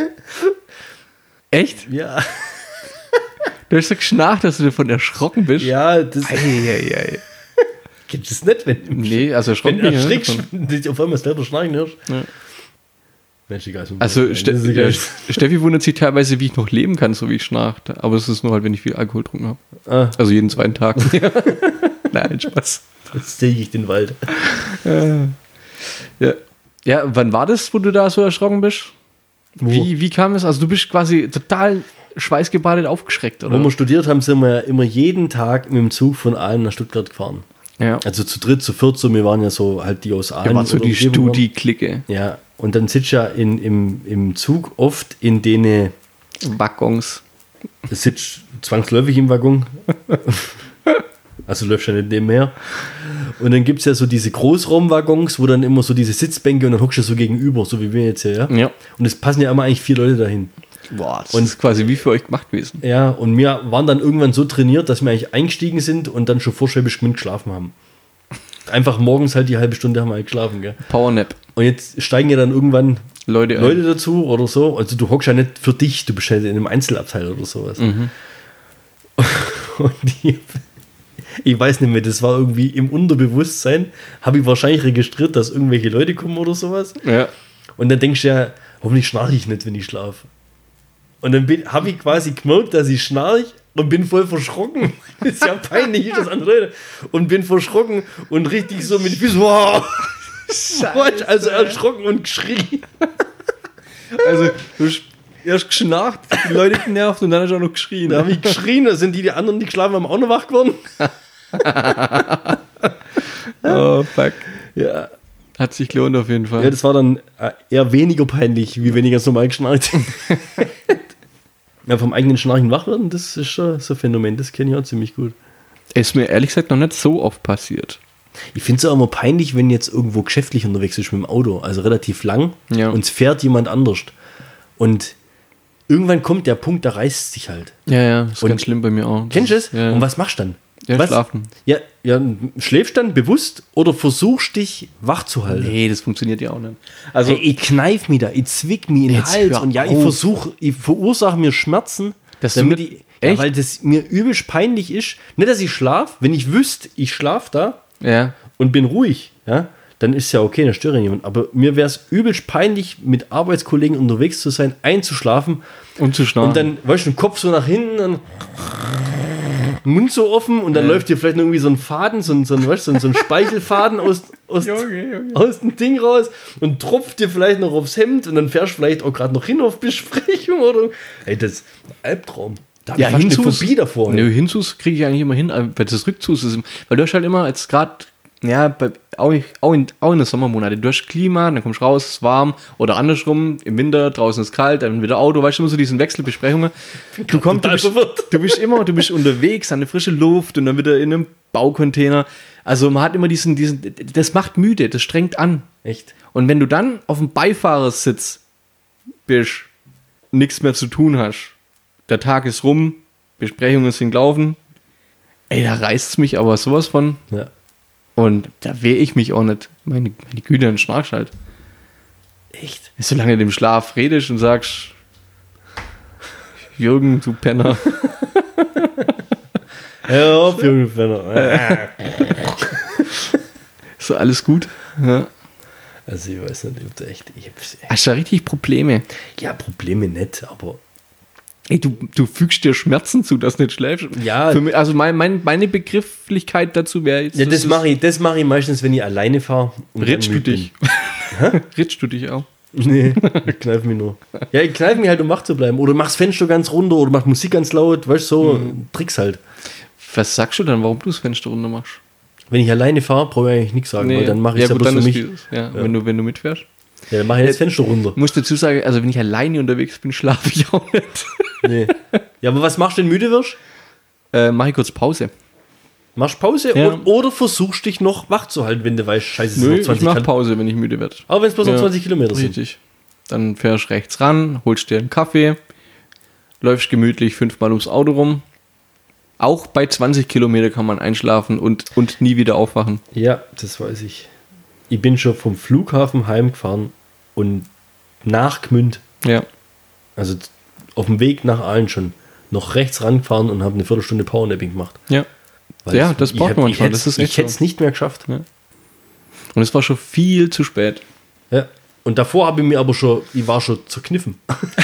Echt? Ja. Du hast so geschnarcht, dass du davon erschrocken bist? Ja, das Eieiei. kennst du das nicht, wenn du Nee, also wenn erschrocken du bin ich nicht erschrickst, davon. wenn du dich auf einmal selber schnarchen hörst. Ja. Mensch, egal. ist mir Also wurscht. Ste Das ist egal. äh, Steffi wundert sich teilweise, wie ich noch leben kann, so wie ich schnarcht. Aber es ist nur halt, wenn ich viel Alkohol getrunken habe. Ah, Also jeden zweiten Tag. Nein, Spaß. jetzt sehe ich den Wald. Ja. Ja, wann war das, wo du da so erschrocken bist? Wie, wie kam es? Also du bist quasi total schweißgebadet aufgeschreckt, Wo oder? wir studiert haben, sind wir ja immer jeden Tag mit dem Zug von Aalen nach Stuttgart gefahren. Ja. Also zu dritt, zu viert, so, wir waren ja so halt die aus Aalen. Der war so oder die Umgebung waren. Studi-Clique. Ja, und dann sitzt ja in, im, im Zug oft in denen, Waggons. sitzt zwangsläufig im Waggon. Also läuft ja nicht nebenher. Und dann gibt es ja so diese Großraumwaggons, wo dann immer so diese Sitzbänke und dann hockst du so gegenüber, so wie wir jetzt hier, ja. Ja. Und es passen ja immer eigentlich vier Leute dahin. Boah, das Und- ist quasi wie für euch gemacht gewesen. Ja, und wir waren dann irgendwann so trainiert, dass wir eigentlich eingestiegen sind und dann schon vorschwäbisch geschwind geschlafen haben. Einfach morgens halt die halbe Stunde haben wir halt geschlafen, gell. Powernap. Und jetzt steigen ja dann irgendwann Leute, ein. Leute dazu oder so. Also du hockst ja nicht für dich, du bist halt in einem Einzelabteil oder sowas. Mhm. Und die, ich weiß nicht mehr, das war irgendwie im Unterbewusstsein, habe ich wahrscheinlich registriert, dass irgendwelche Leute kommen oder sowas. Ja. Und dann denkst du ja, hoffentlich schnarche ich nicht, wenn ich schlafe. Und dann habe ich quasi gemerkt, dass ich schnarche und bin voll verschrocken. Das ist ja peinlich, ist das andere. Und bin verschrocken und richtig so mit den Füßen, wow. Also erschrocken und geschrien. Also, du hast erst geschnarcht, die Leute genervt und dann hast du auch noch geschrien. Da habe ich geschrien, da sind die, die anderen, die geschlafen haben, auch noch wach geworden. Oh, fuck. Ja. Hat sich gelohnt auf jeden Fall. Ja, das war dann eher weniger peinlich, wie wenn ich ganz normal geschnarcht. Ja, vom eigenen Schnarchen wach werden, das ist schon so ein Phänomen, das kenne ich auch ziemlich gut. Ist mir ehrlich gesagt noch nicht so oft passiert. Ich finde es auch immer peinlich, wenn jetzt irgendwo geschäftlich unterwegs ist mit dem Auto, also relativ lang, Ja. und es fährt jemand anders. Und irgendwann kommt der Punkt, da reißt es sich halt. Ja, ja, ist Und- ganz schlimm bei mir auch. Kennst du es? Ja, ja. Und was machst du dann? Ja, was? schlafen. Ja, ja, schläfst dann bewusst oder versuchst dich wach zu halten? Nee, das funktioniert ja auch nicht. Also, Ey, ich kneif mich da, ich zwick mich in den Jetzt Hals hör und ja, ich auf. versuche, ich verursache mir Schmerzen, Das du damit mit- ich, ja, echt? weil das mir übelst peinlich ist. Nicht, dass ich schlaf, wenn ich wüsste, ich schlaf da ja. und bin ruhig, ja, dann ist ja okay, dann störe ich niemand. Aber mir wäre es übelst peinlich, mit Arbeitskollegen unterwegs zu sein, einzuschlafen Und zu schnarchen. und dann, weißt du, den Kopf so nach hinten und Mund so offen und dann Ja. läuft dir vielleicht noch irgendwie so ein Faden, so ein, so ein, weißt du, so ein, so ein Speichelfaden aus, aus, aus dem Ding raus und tropft dir vielleicht noch aufs Hemd und dann fährst du vielleicht auch gerade noch hin auf Besprechung oder. Ey, das ist ein Albtraum. Da hab Ja, ich fast eine Hinzus- Phobie davor. Nö, Hinzus kriege ich eigentlich immer hin, aber bei das Rückzus ist, weil du hast halt immer jetzt gerade, ja, bei, auch, auch, in, auch in den Sommermonaten, du hast Klima, dann kommst du raus, es ist warm oder andersrum, im Winter, draußen ist kalt, dann wieder Auto, weißt du, immer so diesen Wechselbesprechungen. Du kommst, du total bist, verwirrt. du bist immer, du bist unterwegs an der frische Luft und dann wieder in einem Baucontainer. Also man hat immer diesen, diesen, das macht müde, das strengt an. Echt? Und wenn du dann auf dem Beifahrersitz bist, nichts mehr zu tun hast, der Tag ist rum, Besprechungen sind gelaufen, ey, da reißt es mich aber sowas von. Ja. Und da wehre ich mich auch nicht. Meine, meine Güte, dann schnarchst halt. Echt? Solange du im Schlaf redest und sagst, Jürgen, du Penner. Hör auf, junge Fenner. Ist so alles gut? Ja. Also ich weiß nicht, ob da echt. Ich hab's, Hast du da richtig Probleme? ja, Probleme nicht, aber. Ey, du, du fügst dir Schmerzen zu, dass du nicht schläfst. Ja. Für mich, also mein, mein, meine Begrifflichkeit dazu wäre jetzt. Ja, das ist- mache ich, das mach ich meistens, wenn ich alleine fahre. Ritschst du dich? Ritschst du dich auch? Nee, ich kneif mich nur. Ja, ich kneif mich halt, um wach zu bleiben. Oder mach's Fenster ganz runter oder mach Musik ganz laut. Weißt du, so Tricks halt. Was sagst du dann, warum du das Fenster runter machst? Wenn ich alleine fahre, brauche ich eigentlich nichts sagen, weil dann mache ich es ja, ja gut, bloß dann für ist mich. dieses, ja, Wenn, du, wenn du mitfährst. Ja, dann mache ich das Fenster runter. Ich muss dazu sagen, also wenn ich alleine unterwegs bin, schlafe ich auch nicht. Nee. Ja, aber was machst du, wenn du müde wirst? äh, Mache ich kurz Pause. Machst Pause Ja. oder, oder versuchst dich noch wach zu halten, wenn du weißt, scheiße, es sind Nö, noch ich zwanzig mache Kil- Pause, wenn ich müde werde. Aber wenn es bloß noch Ja. zwanzig Kilometer sind. Richtig. Dann fährst du rechts ran, holst dir einen Kaffee, läufst gemütlich fünfmal ums Auto rum. Auch bei zwanzig Kilometer kann man einschlafen und, und nie wieder aufwachen. Ja, das weiß ich. Ich bin schon vom Flughafen heimgefahren und nach Gmünd, Ja. also auf dem Weg nach Aalen schon, noch rechts rangefahren und habe eine Viertelstunde Powernapping gemacht. Ja. Weil Ja, ich- das ich braucht hätt- man ich manchmal, hätt's- das ist echt Ich hätte es so. nicht mehr geschafft. Und es war schon viel zu spät. Ja. Und davor habe ich mir aber schon, ich war schon zerkniffen.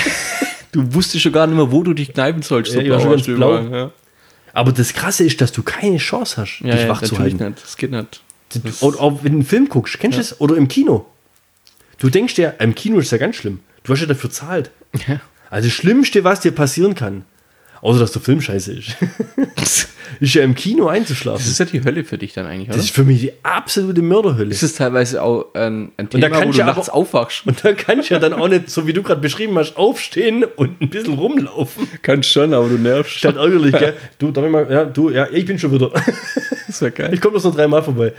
Du wusstest schon gar nicht mehr, wo du dich kneifen sollst. Ja, ich war schon warst ganz du blau. überall, Ja, Aber das Krasse ist, dass du keine Chance hast, ja, dich ja wach zu natürlich halten. nicht. Das geht nicht. Das- Oder auch wenn du einen Film guckst, kennst du das? Oder im Kino. Du denkst dir, im Kino ist ja ganz schlimm. Du hast ja dafür zahlt. Ja. Also das Schlimmste, was dir passieren kann, außer dass der Film scheiße ist, ist ja im Kino einzuschlafen. Das ist ja die Hölle für dich dann eigentlich, oder? Das ist für mich die absolute Mörderhölle. Das ist teilweise auch ein, ein da Thema, kannst wo du du ja nachts aber- aufwachst. Und da kannst du ja dann auch nicht, so wie du gerade beschrieben hast, aufstehen und ein bisschen rumlaufen. Kannst schon, aber du nervst. Statt ärgerlich, gell? Du, darf ich mal, ja, du, ja, ich bin schon wieder. Das wäre geil. Ich komme bloß noch dreimal vorbei.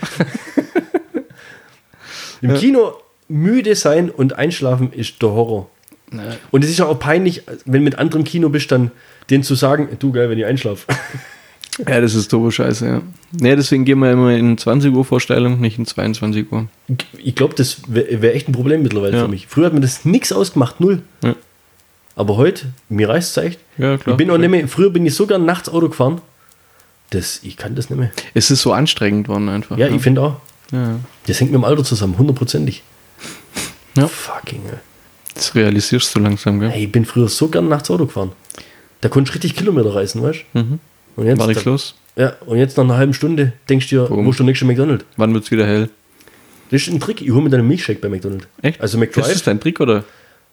Im Kino müde sein und einschlafen ist der Horror. Und es ist ja auch peinlich, wenn du mit anderem Kino bist, dann denen zu sagen, du geil, wenn ich einschlafe. Ja, das ist doofe Scheiße, ja. Nee, deswegen gehen wir immer in zwanzig Uhr Vorstellung, nicht in zweiundzwanzig Uhr. Ich glaube, das wäre wär echt ein Problem mittlerweile Ja. für mich. Früher hat mir das nichts ausgemacht, null. Ja. Aber heute, mir reißt es echt. Ja, klar. Ich bin auch nicht mehr, früher bin ich so gern nachts Auto gefahren. Das, ich kann das nicht mehr. Es ist so anstrengend worden einfach. Ja, ich finde auch. ja. Das hängt mit dem Alter zusammen, hundertprozentig. Ja. Fucking hell. Das realisierst du langsam, gell? Hey, ich bin früher so gern nachts Auto gefahren. Da konnte ich richtig Kilometer reisen, weißt du? Mhm. Und jetzt, War nichts da, los? ja, und jetzt nach einer halben Stunde denkst du dir, Boom. wo ist der nächste McDonald's? Wann wird's wieder hell? Das ist ein Trick, ich hole mir dann einen Milchshake bei McDonald's. Echt? Also Das McDrive. ist dein Trick, oder?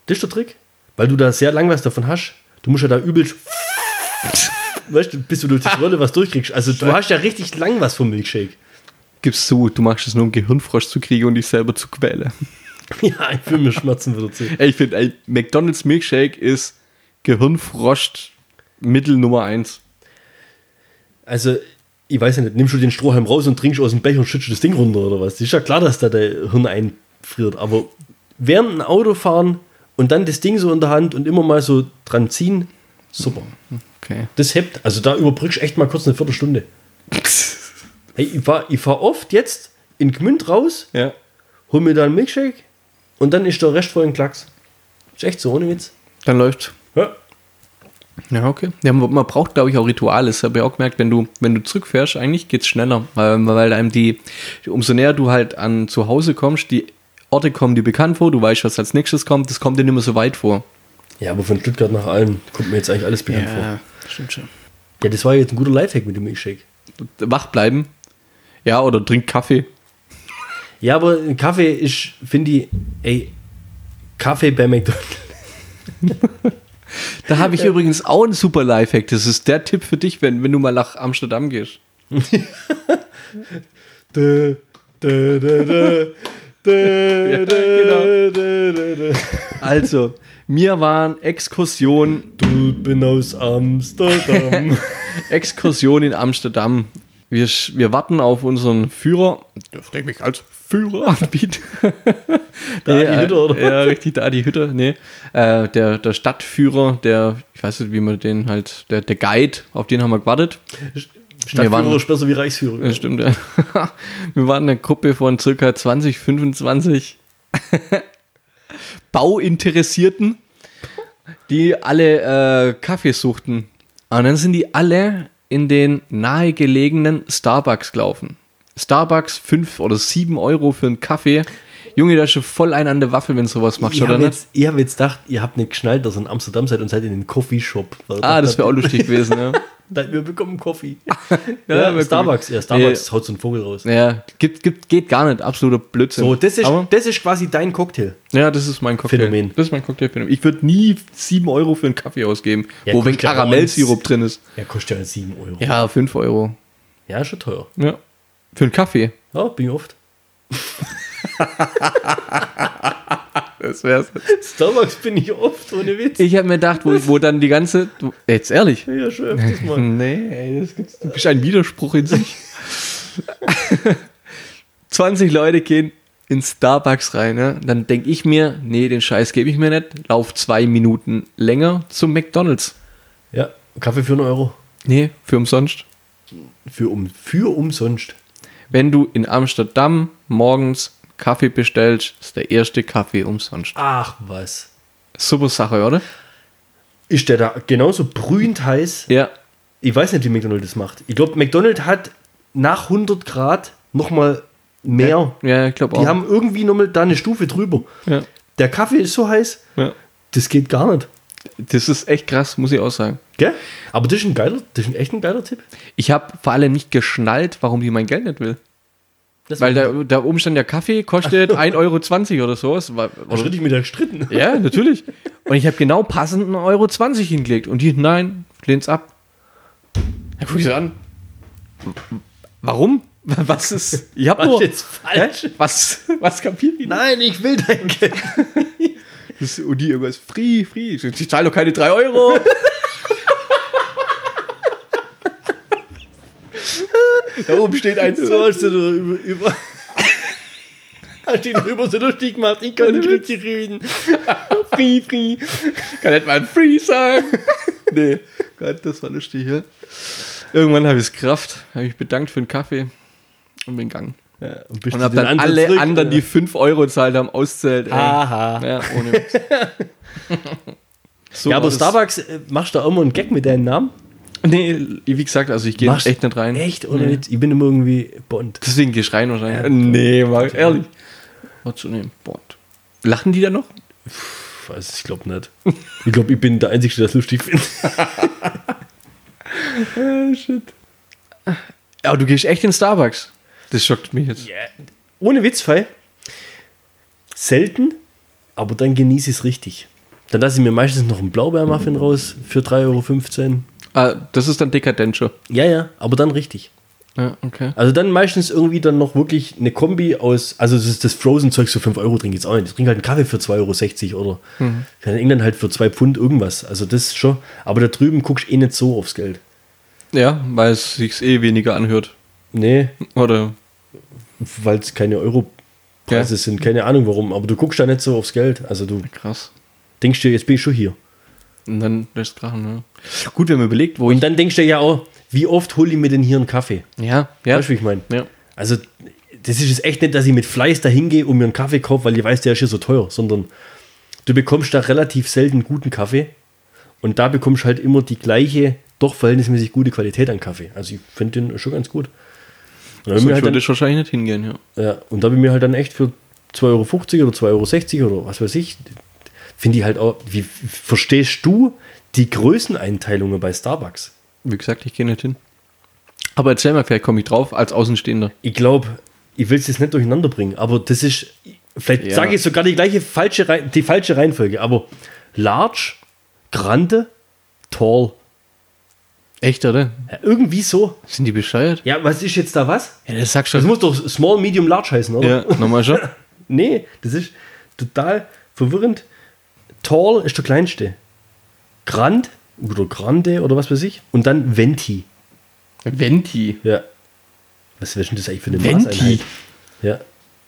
Das ist der Trick. Weil du da sehr lang was davon hast. Du musst ja da übelst weißt du, bis du durch die Rolle was durchkriegst. Also du hast ja richtig lang was vom Milkshake. Gib's zu, du machst es nur, um Gehirnfrosch zu kriegen und dich selber zu quälen. Ja, ich fühle mir Schmerzen wieder zu. Ey, ich finde, McDonald's Milkshake ist Gehirnfrosch Mittel Nummer eins. Also, ich weiß ja nicht, nimmst du den Strohhalm raus und trinkst aus dem Becher und schützt das Ding runter oder was? Ist ja klar, dass da der Hirn einfriert. Aber während ein Autofahren und dann das Ding so in der Hand und immer mal so dran ziehen, super. Okay. Das hebt. Also da überbrückst du echt mal kurz eine Viertelstunde. Hey, ich fahre ich fahr oft jetzt in Gmünd raus, Ja. hol mir da einen Milkshake und dann ist der Rest voll in Klacks. Ist echt so, ohne Witz. Dann läuft's. Ja. Ja, okay. Ja, man braucht, glaube ich, auch Rituale. Das habe ich auch gemerkt, wenn du, wenn du zurückfährst, eigentlich geht's schneller. Weil, weil einem die, umso näher du halt an zu Hause kommst, die Orte kommen dir bekannt vor, du weißt, was als nächstes kommt, das kommt dir nicht mehr so weit vor. Ja, aber von Stuttgart nach Alm kommt mir jetzt eigentlich alles bekannt vor. stimmt schon. Ja, das war jetzt ein guter Lifehack mit dem Milkshake. Wach bleiben. Ja, oder trink Kaffee. Ja, aber Kaffee ist, finde ich, ey, Kaffee bei McDonald's. Da habe ich ja. übrigens auch einen super Lifehack. Das ist der Tipp für dich, wenn, wenn du mal nach Amsterdam gehst. dö, dö, dö, dö, dö, ja, dö, genau. dö, dö, dö. Also, wir waren Exkursion. Du bin aus Amsterdam. Exkursion in Amsterdam. Wir, wir warten auf unseren Führer. Dürfte ich mich als Führer anbieten? Da nee, die Hütte, oder? Ja, richtig, da die Hütte. Nee. Äh, der, der Stadtführer, der, ich weiß nicht, wie man den halt, der, der Guide, auf den haben wir gewartet. Stadtführer ist besser wie Reichsführer. Ja, stimmt, ja. Wir waren eine Gruppe von circa zwanzig, fünfundzwanzig Bauinteressierten, die alle äh, Kaffee suchten. Und dann sind die alle in den nahegelegenen Starbucks gelaufen. Starbucks fünf oder sieben Euro für einen Kaffee. Junge, da ist schon voll ein an der Waffel, wenn du sowas machst, ich oder hab nicht? jetzt, ich habe jetzt gedacht, ihr habt nicht geschnallt, dass ihr in Amsterdam seid und seid in den Coffeeshop. Ah, das wäre auch lustig gewesen, ja. Wir bekommen Kaffee. Ja, ja, Starbucks. Ja, Starbucks Ja. haut so einen Vogel raus. Ja, gibt, gibt, geht gar nicht. Absoluter Blödsinn. So, das ist, Aber, das ist quasi dein Cocktail. ja, das ist mein Cocktail. Phänomen. Das ist mein Cocktailphänomen. Ich würde nie sieben Euro für einen Kaffee ausgeben, Ja, wo wenn kostet ja Karamellsirup drin ist. Ja, kostet ja sieben Euro. Ja, fünf Euro. Ja, ist schon teuer. Ja. Für einen Kaffee. Ja, bin ich oft. Das wär's. Starbucks bin ich oft, ohne Witz. Ich habe mir gedacht, wo, wo dann die ganze. Du, jetzt ehrlich? Ja, schon öfters mal. Nee, ey, das gibt's, du bist ein Widerspruch in sich. zwanzig Leute gehen in Starbucks rein, ne? Dann denke ich mir, nee, den Scheiß gebe ich mir nicht. Lauf zwei Minuten länger zum McDonald's. Ja, Kaffee für einen Euro. Nee, für umsonst. Für, um, für umsonst. Wenn du in Amsterdam morgens Kaffee bestellst, ist der erste Kaffee umsonst. Ach, was. Super Sache, oder? Ist der da genauso brühend heiß? Ja. Ich weiß nicht, wie McDonald's das macht. Ich glaube, McDonald's hat nach hundert Grad nochmal mehr. Ja, ich glaube auch. Die haben irgendwie nochmal da eine Stufe drüber. ja. Der Kaffee ist so heiß, Ja. das geht gar nicht. Das ist echt krass, muss ich auch sagen. Gell? Aber das ist ein geiler, das ist ein echt ein geiler Tipp. Ich habe vor allem nicht geschnallt, warum die mein Geld nicht will. Das Weil da, da oben stand, der Kaffee kostet ein Euro zwanzig oder so. Das war, Hast du richtig mit der gestritten? ja, natürlich. Und ich habe genau passend einen Euro zwanzig hingelegt. Und die, nein, lehn's ab. Da guck ich so an. Warum? Was ist. Ich hab Was nur. ist jetzt falsch? Hä? Was, was kapiert die? Nein, ich will dein Geld. Das, und die irgendwas, free, free. Ich zahle doch keine drei Euro. Da oben steht eins. So hast du da über, über hast du ihn über so lustig gemacht. Ich kann nicht richtig reden. Free, free. Kann nicht mal ein Free sagen. Nee, Gott, das war lustig, ja. Irgendwann habe ich es gerafft, habe mich bedankt für den Kaffee und bin gegangen. Ja, und Und habe dann alle zurück, anderen, die fünf Euro gezahlt haben, auszählt. Aha. Ja, ohne Witz. So ja, aber war das. Starbucks, äh, machst du da immer einen Gag mit deinem Namen? Nee, wie gesagt, also ich gehe Machst- echt nicht rein. Echt? Oder Nee. nicht? Ich bin immer irgendwie Bond. Deswegen gehst du rein wahrscheinlich. Ja, nee, mal ehrlich. Was zu nehmen? Bond. Lachen die da noch? Pff, weiß, ich glaube nicht. Ich glaube, ich bin der Einzige, der das lustig findet. Ah, shit. Aber du gehst echt in Starbucks. Das schockt mich jetzt. Yeah. Ohne Witz, Fei. Selten, aber dann genieße ich es richtig. Dann lasse ich mir meistens noch einen Blaubeermuffin raus für drei Euro fünfzehn. Ah, das ist dann dekadent schon. Ja, ja, aber dann richtig. Ja, okay. Also dann meistens irgendwie dann noch wirklich eine Kombi aus, also das, das Frozen-Zeug für fünf Euro trinke ich jetzt auch nicht. Ich trinke halt einen Kaffee für zwei Euro sechzig oder mhm. in England halt für zwei Pfund irgendwas. Also das schon. Aber da drüben guckst du eh nicht so aufs Geld. Ja, weil es sich eh weniger anhört. Nee. Oder? Weil es keine Euro-Preise ja. sind. Keine Ahnung warum. Aber du guckst da nicht so aufs Geld. Also du krass. denkst dir, jetzt bin ich schon hier. Und dann lässt krachen, ne? Gut, wir haben überlegt, wo Und ich... dann denkst du ja auch, wie oft hole ich mir denn hier einen Kaffee? Ja, ja. Weißt du, wie ich meine? Ja. Also, das ist jetzt echt nicht, dass ich mit Fleiß da hingehe und mir einen Kaffee kaufe, weil ich weiß, der ist ja so teuer, sondern du bekommst da relativ selten guten Kaffee und da bekommst du halt immer die gleiche, doch verhältnismäßig gute Qualität an Kaffee. Also, ich finde den schon ganz gut. Und So, ich halt würde wahrscheinlich nicht hingehen, ja. Ja, und da habe ich mir halt dann echt für zwei Euro fünfzig oder zwei Euro sechzig oder was weiß ich, finde ich halt auch, wie verstehst du die Größeneinteilungen bei Starbucks? Wie gesagt, ich gehe nicht hin. Aber erzähl mal, vielleicht komme ich drauf als Außenstehender. Ich glaube, ich will es jetzt nicht durcheinander bringen, aber das ist, vielleicht Ja. sage ich sogar die gleiche falsche, Rei- die falsche Reihenfolge, aber Large, Grande, Tall. Echt, oder? Ja, irgendwie so. Sind die bescheuert? Ja, was ist jetzt da was? Ja, das sagst du. Das muss doch Small, Medium, Large heißen, oder? Ja, nochmal schon. Nee, das ist total verwirrend. Tall ist der kleinste. Grand oder Grande oder was weiß ich. Und dann Venti. Venti. Ja. Was wäre denn das eigentlich für eine Venti. Maßeinheit? Ja.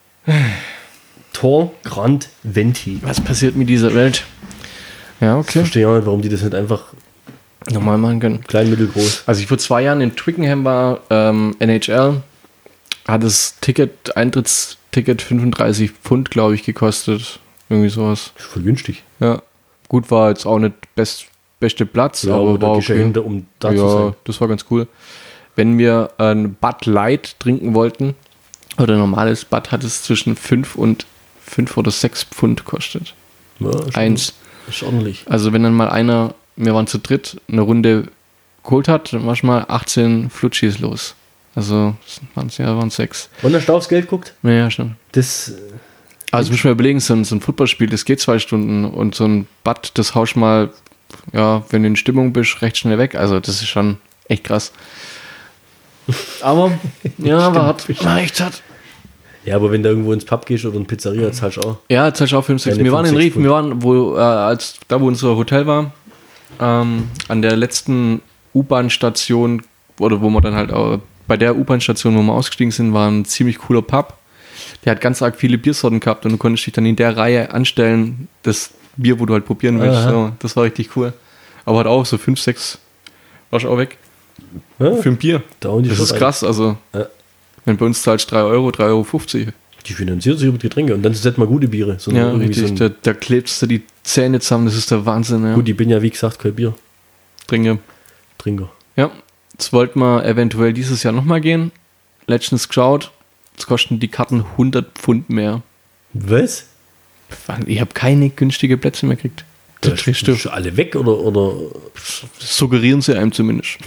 Tall, Grand, Venti. Was passiert mit dieser Welt? Ja, Ich okay. verstehe auch nicht, warum die das nicht einfach Normal machen können. klein, mittel, groß. Als ich vor zwei Jahren in Twickenham war, ähm, N H L, hat das Ticket, Eintrittsticket fünfunddreißig Pfund, glaube ich, gekostet. Irgendwie sowas. Das ist voll günstig. Ja. Gut, war jetzt auch nicht best, beste Platz, Ja, aber aber da war gehst du ja okay. hinter, um da zu Ja, sein. das war ganz cool. Wenn wir ein Bud Light trinken wollten, oder normales Bud, hat es zwischen fünf und fünf oder sechs Pfund kostet. Ja, ist Eins. Ist ordentlich. Also wenn dann mal einer, wir waren zu dritt, eine Runde geholt hat, dann war schon mal achtzehn Flutschis los. Also waren es ja, waren sechs. Und hast du aufs Geld guckt? Ja, schon. Das, Also muss man überlegen, so ein, so ein Footballspiel, das geht zwei Stunden und so ein Bud, das haust mal, ja, wenn du in Stimmung bist, recht schnell weg. Also das ist schon echt krass. Aber, ja, war hart. War echt hart. ja, aber wenn du irgendwo ins Pub gehst oder in Pizzeria, zahlst du auch. Ja, jetzt halt auch fünf, sechs. Keine Wir waren in fünf, sechs Rief, wir waren, wo, äh, als, da wo unser Hotel war, ähm, an der letzten U-Bahn-Station, oder wo wir dann halt auch, bei der U-Bahn-Station, wo wir ausgestiegen sind, war ein ziemlich cooler Pub. Der hat ganz arg viele Biersorten gehabt und du konntest dich dann in der Reihe anstellen, das Bier, wo du halt probieren willst. Aha. So, das war richtig cool. Aber hat auch so fünf, sechs, warst auch weg. Ja, Für ein Bier. da hauen die Das schon ist rein. krass, also Ja. wenn bei uns zahlst drei Euro, drei Euro fünfzig. Die finanziert sich über die Getränke und dann sind mal gute Biere. So Ja, irgendwie richtig. So ein, da, da klebst du die Zähne zusammen, das ist der Wahnsinn. Ja. gut, ich bin ja wie gesagt kein Biertrinker. Trinke. Ja, jetzt wollten wir eventuell dieses Jahr nochmal gehen. Letztens geschaut, jetzt kosten die Karten hundert Pfund mehr. Was? Ich habe keine günstige Plätze mehr gekriegt. Da Das drehst du. schon alle weg oder, oder Das suggerieren sie einem zumindest.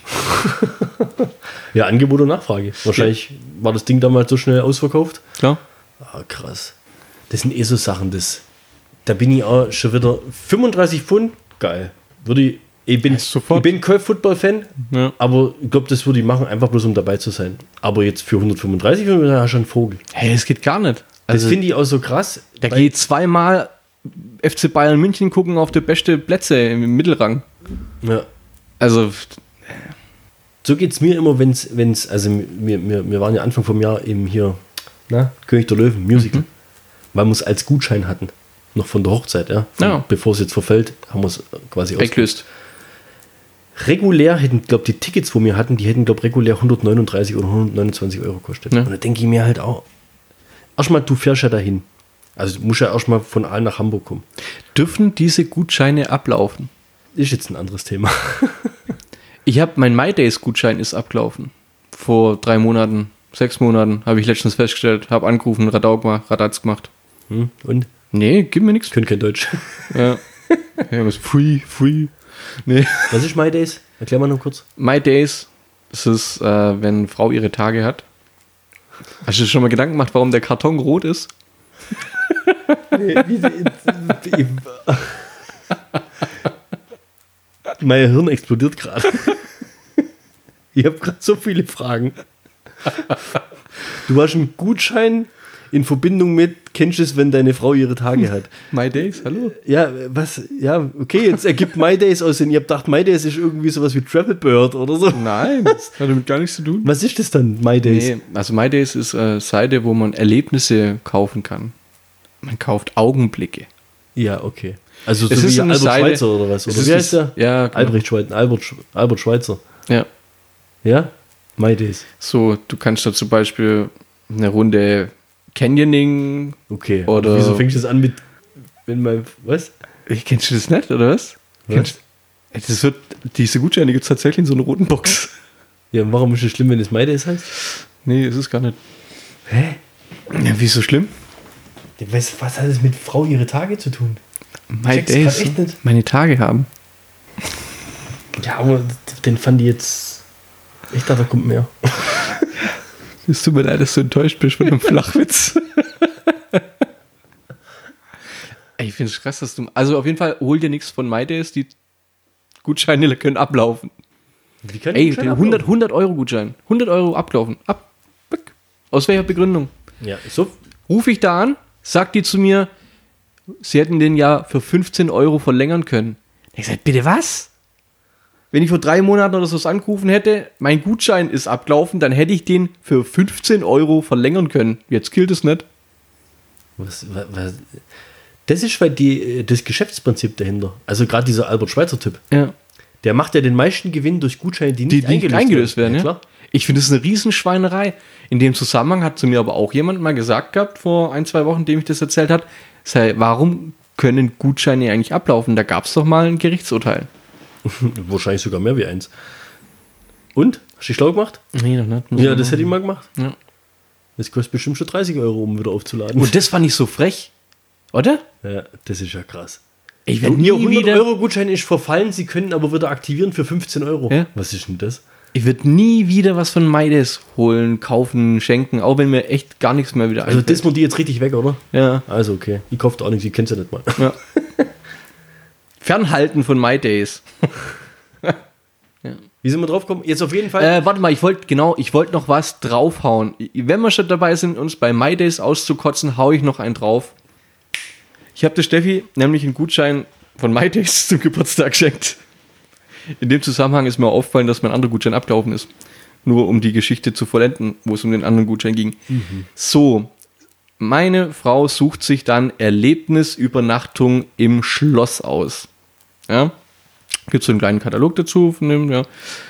ja, Angebot und Nachfrage. Wahrscheinlich war das Ding damals so schnell ausverkauft. Klar. Ah, krass. Das sind eh so Sachen, das. Da bin ich auch schon wieder fünfunddreißig Pfund. Geil. Würde ich. Ich bin, Ja, sofort. ich bin kein Football-Fan, Ja. aber ich glaube, das würde ich machen, einfach bloß um dabei zu sein. Aber jetzt für hundertfünfunddreißig Pfund hast du schon einen Vogel. Hey, das geht gar nicht. Das Also, finde ich auch so krass. da weil- geht zweimal F C Bayern München gucken auf die beste Plätze im Mittelrang. ja. Also, So geht es mir immer, wenn es, also wir, wir, wir waren ja Anfang vom Jahr eben hier, na, König der Löwen, Musical, weil wir es als Gutschein hatten, noch von der Hochzeit, ja. Und Ja. bevor es jetzt verfällt, haben wir es quasi weggelöst. Regulär hätten, glaube die Tickets, wo wir hatten, die hätten, glaube regulär hundertneununddreißig oder hundertneunundzwanzig Euro gekostet. Ja. Und da denke ich mir halt auch, erstmal, du fährst ja dahin. Also du musst ja erstmal von Aalen nach Hamburg kommen. Dürfen diese Gutscheine ablaufen? Ist jetzt ein anderes Thema. Ich habe, mein MyDays-Gutschein ist abgelaufen. Vor drei Monaten, sechs Monaten, habe ich letztens festgestellt, habe angerufen, Radau gemacht, Radatz gemacht. Hm? Und? Nee, gib mir nichts. Können kein Deutsch. Ja. Ja, was, free, free. Nee. Was ist My Days? Erklär mal noch kurz. MyDays, das ist, äh, wenn eine Frau ihre Tage hat. Hast du dir schon mal Gedanken gemacht, warum der Karton rot ist? mein Hirn explodiert gerade. Ich habe gerade so viele Fragen. Du hast einen Gutschein in Verbindung mit, kennst du es, wenn deine Frau ihre Tage hat? My Days, hallo? Ja, was? Ja, okay, jetzt ergibt My Days Aussinn. Ihr habt gedacht, My Days ist irgendwie sowas wie Travel Bird oder so. Nein, das hat damit gar nichts zu tun. Was ist das dann, My Days? Nee, also My Days ist eine Seite, wo man Erlebnisse kaufen kann. Man kauft Augenblicke. Ja, okay. Also so Es ist wie eine Albert Seite- Schweitzer oder was? es Oder ist wie heißt das- der? ja, genau. Albrecht Schweitzer, Albert, Sch- Albert Schweitzer. Ja. Ja? My Days. So, du kannst da zum Beispiel eine Runde Canyoning. Okay. Oder- Und wieso fängst du das an mit, wenn mein, was? Kennst du das nicht, oder was? Was? Kennst, das wird, diese Gutscheine gibt es tatsächlich in so einer roten Box. Ja, und warum ist es schlimm, wenn es My Days heißt? Nee, es ist gar nicht. Hä? Ja, wieso schlimm? Was, was hat es mit Frau ihre Tage zu tun? My check's Days. grad echt nicht. Meine Tage haben. Ja, aber den fand ich jetzt. Ich dachte, da kommt mehr. Es tut mir leid, dass du enttäuscht bist von dem Flachwitz. Ey, ich finde es krass, dass du. Also auf jeden Fall hol dir nichts von My Days, die Gutscheine können ablaufen. Wie kann Ey, ich den hundert, hundert Euro Gutschein. hundert Euro ablaufen. Ab. Weg. Aus welcher Begründung? Ja, so. Ruf ich da an, sagt die zu mir, sie hätten den ja für fünfzehn Euro verlängern können. Ich sag, bitte was? Wenn ich vor drei Monaten oder so angerufen hätte, mein Gutschein ist abgelaufen, dann hätte ich den für fünfzehn Euro verlängern können. Jetzt gilt es nicht. Was, was, was? Das ist weil die, das Geschäftsprinzip dahinter. Also gerade dieser Albert Schweitzer-Typ. Ja. Der macht ja den meisten Gewinn durch Gutscheine, die Die nicht nicht eingelöst, eingelöst werden. Ja, Ja, klar. Ich finde, das ist eine Riesenschweinerei. In dem Zusammenhang hat zu mir aber auch jemand mal gesagt gehabt, vor ein, zwei Wochen, dem ich das erzählt hat, sei, warum können Gutscheine eigentlich ablaufen? Da gab es doch mal ein Gerichtsurteil. Wahrscheinlich sogar mehr wie eins. Und? Hast du dich schlau gemacht? Nee, noch nicht. Ja, das hätte ich mal gemacht. Ja. Das kostet bestimmt schon dreißig Euro, um wieder aufzuladen. Und das fand ich so frech, oder? Ja, das ist ja krass. Ich Wenn werde Ihr nie hundert wieder, Euro Gutschein ist verfallen, Sie können aber wieder aktivieren für fünfzehn Euro. Ja. Was ist denn das? ich werd nie wieder was von My Days holen, kaufen, schenken, auch wenn mir echt gar nichts mehr wieder Also einfällt. das muss die jetzt richtig weg, oder? Ja, Also okay. Ich kaufe auch nichts, ich kenn's ja nicht mal. ja. Fernhalten von My Days. Wie sind wir drauf gekommen? Jetzt auf jeden Fall. Äh, warte mal, ich wollte genau, ich wollte noch was draufhauen. Wenn wir schon dabei sind, uns bei My Days auszukotzen, hau ich noch einen drauf. Ich habe der Steffi nämlich einen Gutschein von My Days zum Geburtstag geschenkt. In dem Zusammenhang ist mir aufgefallen, dass mein anderer Gutschein abgelaufen ist. Nur um die Geschichte zu vollenden, wo es um den anderen Gutschein ging. Mhm. So, meine Frau sucht sich dann Erlebnisübernachtung im Schloss aus. Ja, gibt es so einen kleinen Katalog dazu von dem, ja.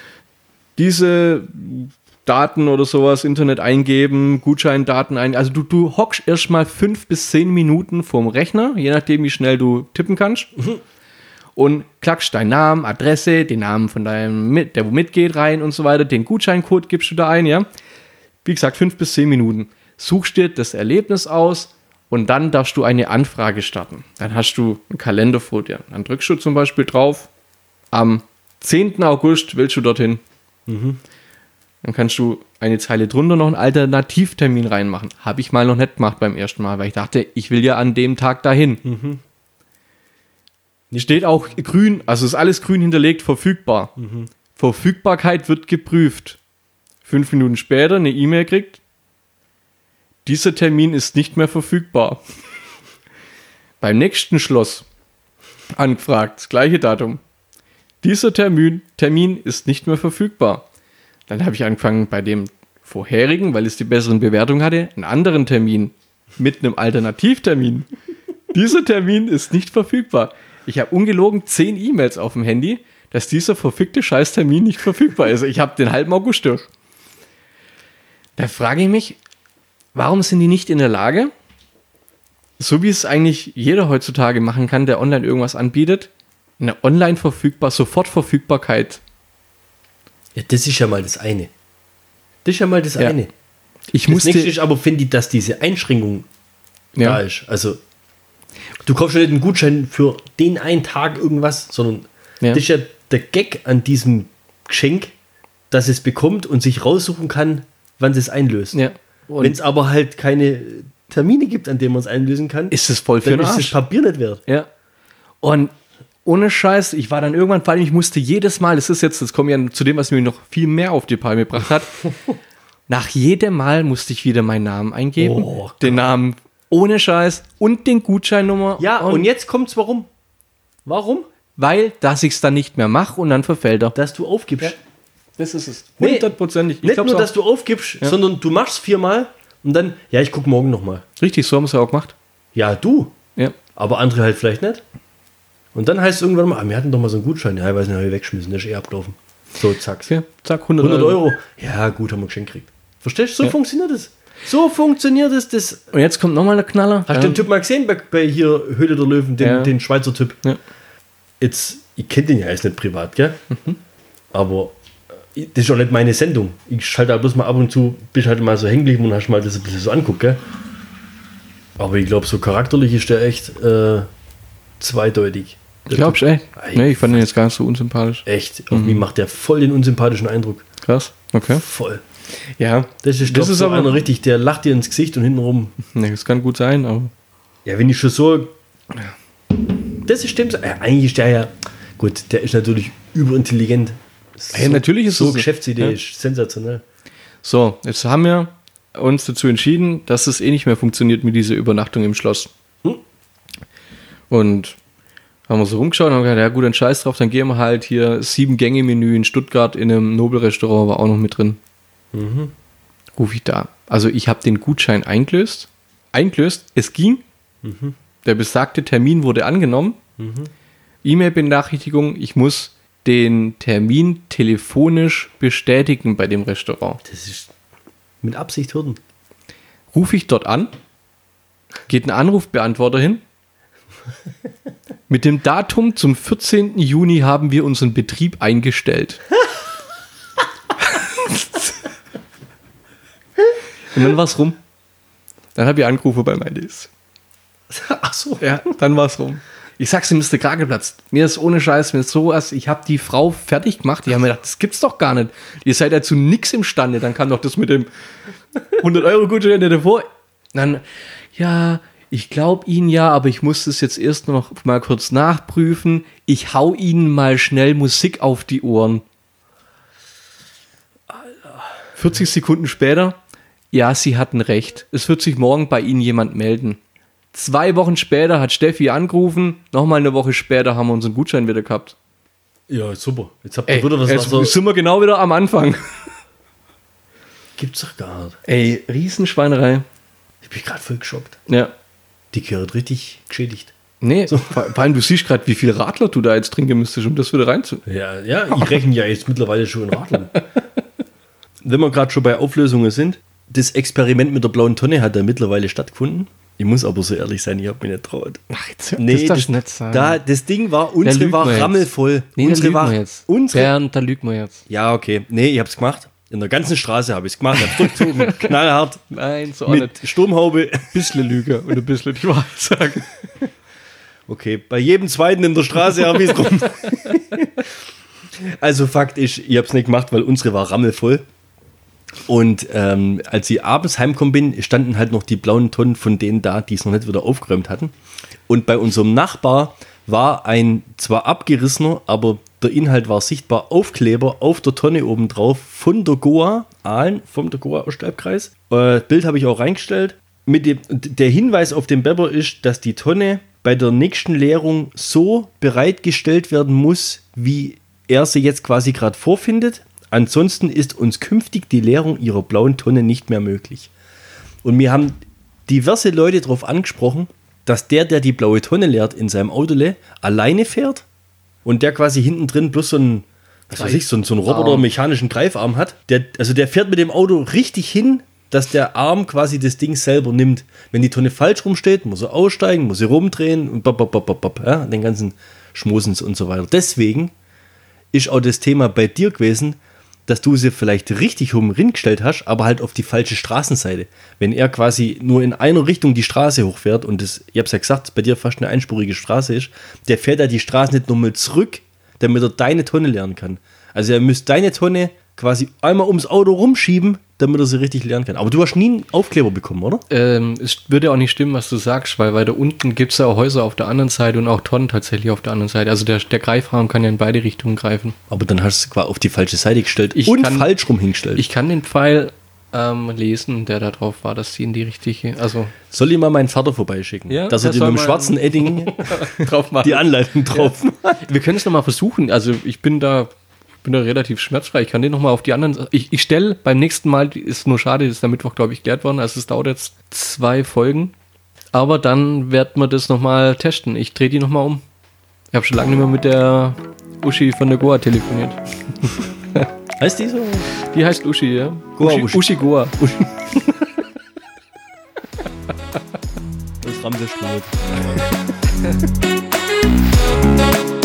Diese Daten oder sowas, Internet eingeben, Gutscheindaten ein. Also du, du hockst erstmal fünf bis zehn Minuten vorm Rechner, je nachdem, wie schnell du tippen kannst. Mhm. Und klackst deinen Namen, Adresse, den Namen von deinem, mit, der wo mitgeht, rein und so weiter. Den Gutscheincode gibst du da ein, ja. Wie gesagt, fünf bis zehn Minuten. Suchst dir das Erlebnis aus und dann darfst du eine Anfrage starten. Dann hast du einen Kalender vor dir. Dann drückst du zum Beispiel drauf, am zehnten August willst du dorthin. Mhm. Dann kannst du eine Zeile drunter noch einen Alternativtermin reinmachen. Habe ich mal noch nicht gemacht beim ersten Mal, weil ich dachte, ich will ja an dem Tag dahin. Mhm. Steht auch grün, also ist alles grün hinterlegt, verfügbar. Mhm. Verfügbarkeit wird geprüft. Fünf Minuten später eine E-Mail kriegt, dieser Termin ist nicht mehr verfügbar. Beim nächsten Schloss angefragt, das gleiche Datum. Dieser Termin, Termin ist nicht mehr verfügbar. Dann habe ich angefangen bei dem vorherigen, weil es die besseren Bewertungen hatte, einen anderen Termin mit einem Alternativtermin. Dieser Termin ist nicht verfügbar. Ich habe ungelogen zehn E-Mails auf dem Handy, dass dieser verfickte Scheißtermin nicht verfügbar ist. Ich habe den halben August durch. Da frage ich mich, warum sind die nicht in der Lage, so wie es eigentlich jeder heutzutage machen kann, der online irgendwas anbietet, eine online verfügbar, Sofortverfügbarkeit. Ja, das ist ja mal das eine. Das ist ja mal das Ja. eine. Ich Das musste, nächste ist aber, finde ich, dass diese Einschränkung Ja. da ist. Also, du kaufst ja nicht einen Gutschein für den einen Tag irgendwas, sondern Ja. das ist ja der Gag an diesem Geschenk, dass es bekommt und sich raussuchen kann, wann es einlöst. ja. Und Wenn es aber halt keine Termine gibt, an denen man es einlösen kann, ist es voll für dann den ist das Arsch. Papier nicht wert. Ja. Und ohne Scheiß, ich war dann irgendwann, vor allem ich musste jedes Mal, das ist jetzt, das kommt ja zu dem, was mir noch viel mehr auf die Palme gebracht hat, nach jedem Mal musste ich wieder meinen Namen eingeben, Oh, den Namen ohne Scheiß und den Gutscheinnummer. Ja, und, und jetzt kommt's, warum? Warum? Weil, dass ich es dann nicht mehr mache und dann verfällt er. Dass du aufgibst. Ja. Das ist es. Nee, hundertprozentig. Nicht nur, dass du aufgibst, Ja. sondern du machst viermal und dann, ja, ich guck morgen nochmal. Richtig, so haben wir es ja auch gemacht. Ja, du. Ja. Aber andere halt vielleicht nicht. Und dann heißt es irgendwann mal, ah, wir hatten doch mal so einen Gutschein. Ja, ich weiß nicht, habe ich weggeschmissen, der ist eh abgelaufen. So, zack. Okay, zack, hundert, hundert Euro. Euro. Ja, gut, haben wir geschenkt gekriegt. Verstehst du? So Ja. funktioniert das. So funktioniert es. Das. Und jetzt kommt nochmal der Knaller. Hast du den Typ mal gesehen bei, bei hier Höhle der Löwen, den, Ja. den Schweizer Typ? Ja. Jetzt, ich kenne den ja jetzt nicht privat, gell? Mhm. Aber äh, das ist auch nicht meine Sendung. Ich schalte da bloß mal ab und zu, bist halt mal so hängen geblieben und hast mal das ein bisschen so anguckt, gell? Aber ich glaube, so charakterlich ist der echt äh, zweideutig. Der Glaubst du, Typ- ey? Nee, ich fand den jetzt gar nicht so unsympathisch. Echt, auf mich macht der voll den unsympathischen Eindruck. Krass, okay. Voll. Ja, Das ist, Das das ist so aber- einer richtig, der lacht dir ins Gesicht und hintenrum. nee, das kann gut sein, aber Ja, wenn ich schon so. Das ist stimmt. Äh, eigentlich ist der ja. Gut, der ist natürlich überintelligent. So, Hey, natürlich ist so es so. Geschäftsidee Ja. ist sensationell. so, jetzt haben wir uns dazu entschieden, dass es eh nicht mehr funktioniert mit dieser Übernachtung im Schloss. Hm? Und haben wir so rumgeschaut und haben gesagt, ja gut, dann scheiß drauf, dann gehen wir halt hier Sieben-Gänge-Menü in Stuttgart in einem Nobelrestaurant, war auch noch mit drin. Mhm. Ruf ich da. Also ich habe den Gutschein eingelöst. Eingelöst, es ging. Mhm. Der besagte Termin wurde angenommen. E-Mail-Benachrichtigung, ich muss den Termin telefonisch bestätigen bei dem Restaurant. Das ist mit Absicht Hürden. Rufe ich dort an, geht ein Anrufbeantworter hin. Mit dem Datum zum vierzehnten Juni haben wir unseren Betrieb eingestellt. Und dann war's rum. Dann habe ich angerufen bei Mindis. Ach so. Ja, dann war's rum. Ich sag's ihm, Mister Kragelplatz. Mir ist ohne Scheiß, mir ist sowas, ich habe die Frau fertig gemacht. Die haben mir gedacht, das gibt's doch gar nicht. Ihr seid ja zu nix imstande. Dann kam doch das mit dem hundert-Euro-Gutschein davor. Dann, ja, ich glaube Ihnen ja, aber ich muss das jetzt erst noch mal kurz nachprüfen. Ich hau Ihnen mal schnell Musik auf die Ohren. vierzig Sekunden später, ja, Sie hatten recht. Es wird sich morgen bei Ihnen jemand melden. Zwei Wochen später hat Steffi angerufen. Nochmal eine Woche später haben wir unseren Gutschein wieder gehabt. Ja, super. Jetzt habt ihr Ey, wieder was. jetzt was so, sind wir genau wieder am Anfang. gibt's doch gar nicht. Ey, Riesenschweinerei. Ich bin gerade voll geschockt. Ja. Die gehört richtig geschädigt. Nee, vor, vor allem du siehst gerade, wie viel Radler du da jetzt trinken müsstest, um das wieder reinzu... Ja, ja, ich rechne ja jetzt mittlerweile schon in Radlern. Wenn wir gerade schon bei Auflösungen sind, das Experiment mit der blauen Tonne hat ja mittlerweile stattgefunden. Ich muss aber so ehrlich sein, ich habe mich nicht traut. Ach, jetzt Nee, das das, darfst du nicht sagen. da, das Ding war, Da unsere lügt war man jetzt. rammelvoll. nee, unsere da war, lügen wir jetzt. unsere, Bernd, da lügen wir jetzt. ja, okay. Nee, ich hab's gemacht. In der ganzen Straße habe ich es gemacht. Ich hab's durchgezogen. Knallhart. Nein, so auch Mit nicht. Sturmhaube. Ein bisschen Lüge und ein bisschen die Wahrheit sagen. Okay, bei jedem zweiten in der Straße habe ich es rum. Also Fakt ist, ich habe es nicht gemacht, weil unsere war rammelvoll. Und ähm, als ich abends heimgekommen bin, standen halt noch die blauen Tonnen von denen da, die es noch nicht wieder aufgeräumt hatten. Und bei unserem Nachbar war ein zwar abgerissener, aber der Inhalt war sichtbar, Aufkleber auf der Tonne oben drauf von der Goa, Aalen, vom der Goa Ostalbkreis. Äh, Bild habe ich auch reingestellt. Mit dem, der Hinweis auf dem Bepper ist, dass die Tonne bei der nächsten Leerung so bereitgestellt werden muss, wie er sie jetzt quasi gerade vorfindet. Ansonsten ist uns künftig die Leerung ihrer blauen Tonne nicht mehr möglich. Und wir haben diverse Leute darauf angesprochen, dass der, der die blaue Tonne leert, in seinem Autole alleine fährt und der quasi hinten drin bloß so einen, was weiß ich, so einen, so einen Roboter mechanischen Greifarm hat. Der, also der fährt mit dem Auto richtig hin, dass der Arm quasi das Ding selber nimmt. Wenn die Tonne falsch rumsteht, muss er aussteigen, muss er rumdrehen und bop, bop, bop, bop, bop, ja, den ganzen Schmusens und so weiter. Deswegen ist auch das Thema bei dir gewesen, dass du sie vielleicht richtig rum gestellt hast, aber halt auf die falsche Straßenseite. Wenn er quasi nur in einer Richtung die Straße hochfährt und das, ich hab's ja gesagt, bei dir fast eine einspurige Straße ist, der fährt ja die Straße nicht nochmal zurück, damit er deine Tonne leeren kann. Also er müsste deine Tonne quasi einmal ums Auto rumschieben, damit er sie richtig lernen kann. Aber du hast nie einen Aufkleber bekommen, oder? Ähm, es würde auch nicht stimmen, was du sagst, weil weiter unten gibt es ja auch Häuser auf der anderen Seite und auch Tonnen tatsächlich auf der anderen Seite. Also der, der Greifrahmen kann ja in beide Richtungen greifen. Aber dann hast du es quasi auf die falsche Seite gestellt Ich und kann- falsch rum hingestellt. Ich kann den Pfeil ähm, lesen, der da drauf war, dass sie in die richtige, also Soll ich mal meinen Vater vorbeischicken? Ja, dass er der dir soll mit dem mal- schwarzen Edding drauf machen. die Anleitung drauf macht. Wir können es nochmal versuchen. Also ich bin da, bin da relativ schmerzfrei. Ich kann den nochmal auf die anderen. Ich, ich stelle beim nächsten Mal, ist nur schade, ist der Mittwoch, glaube ich, geklärt worden. Also es dauert jetzt zwei Folgen. Aber dann werden wir das nochmal testen. Ich drehe die nochmal um. Ich habe schon lange nicht mehr mit der Uschi von der Goa telefoniert. Heißt die so? Die heißt Uschi, ja. Goa Uschi, Uschi. Uschi Goa. Das Ramsesschnurrt.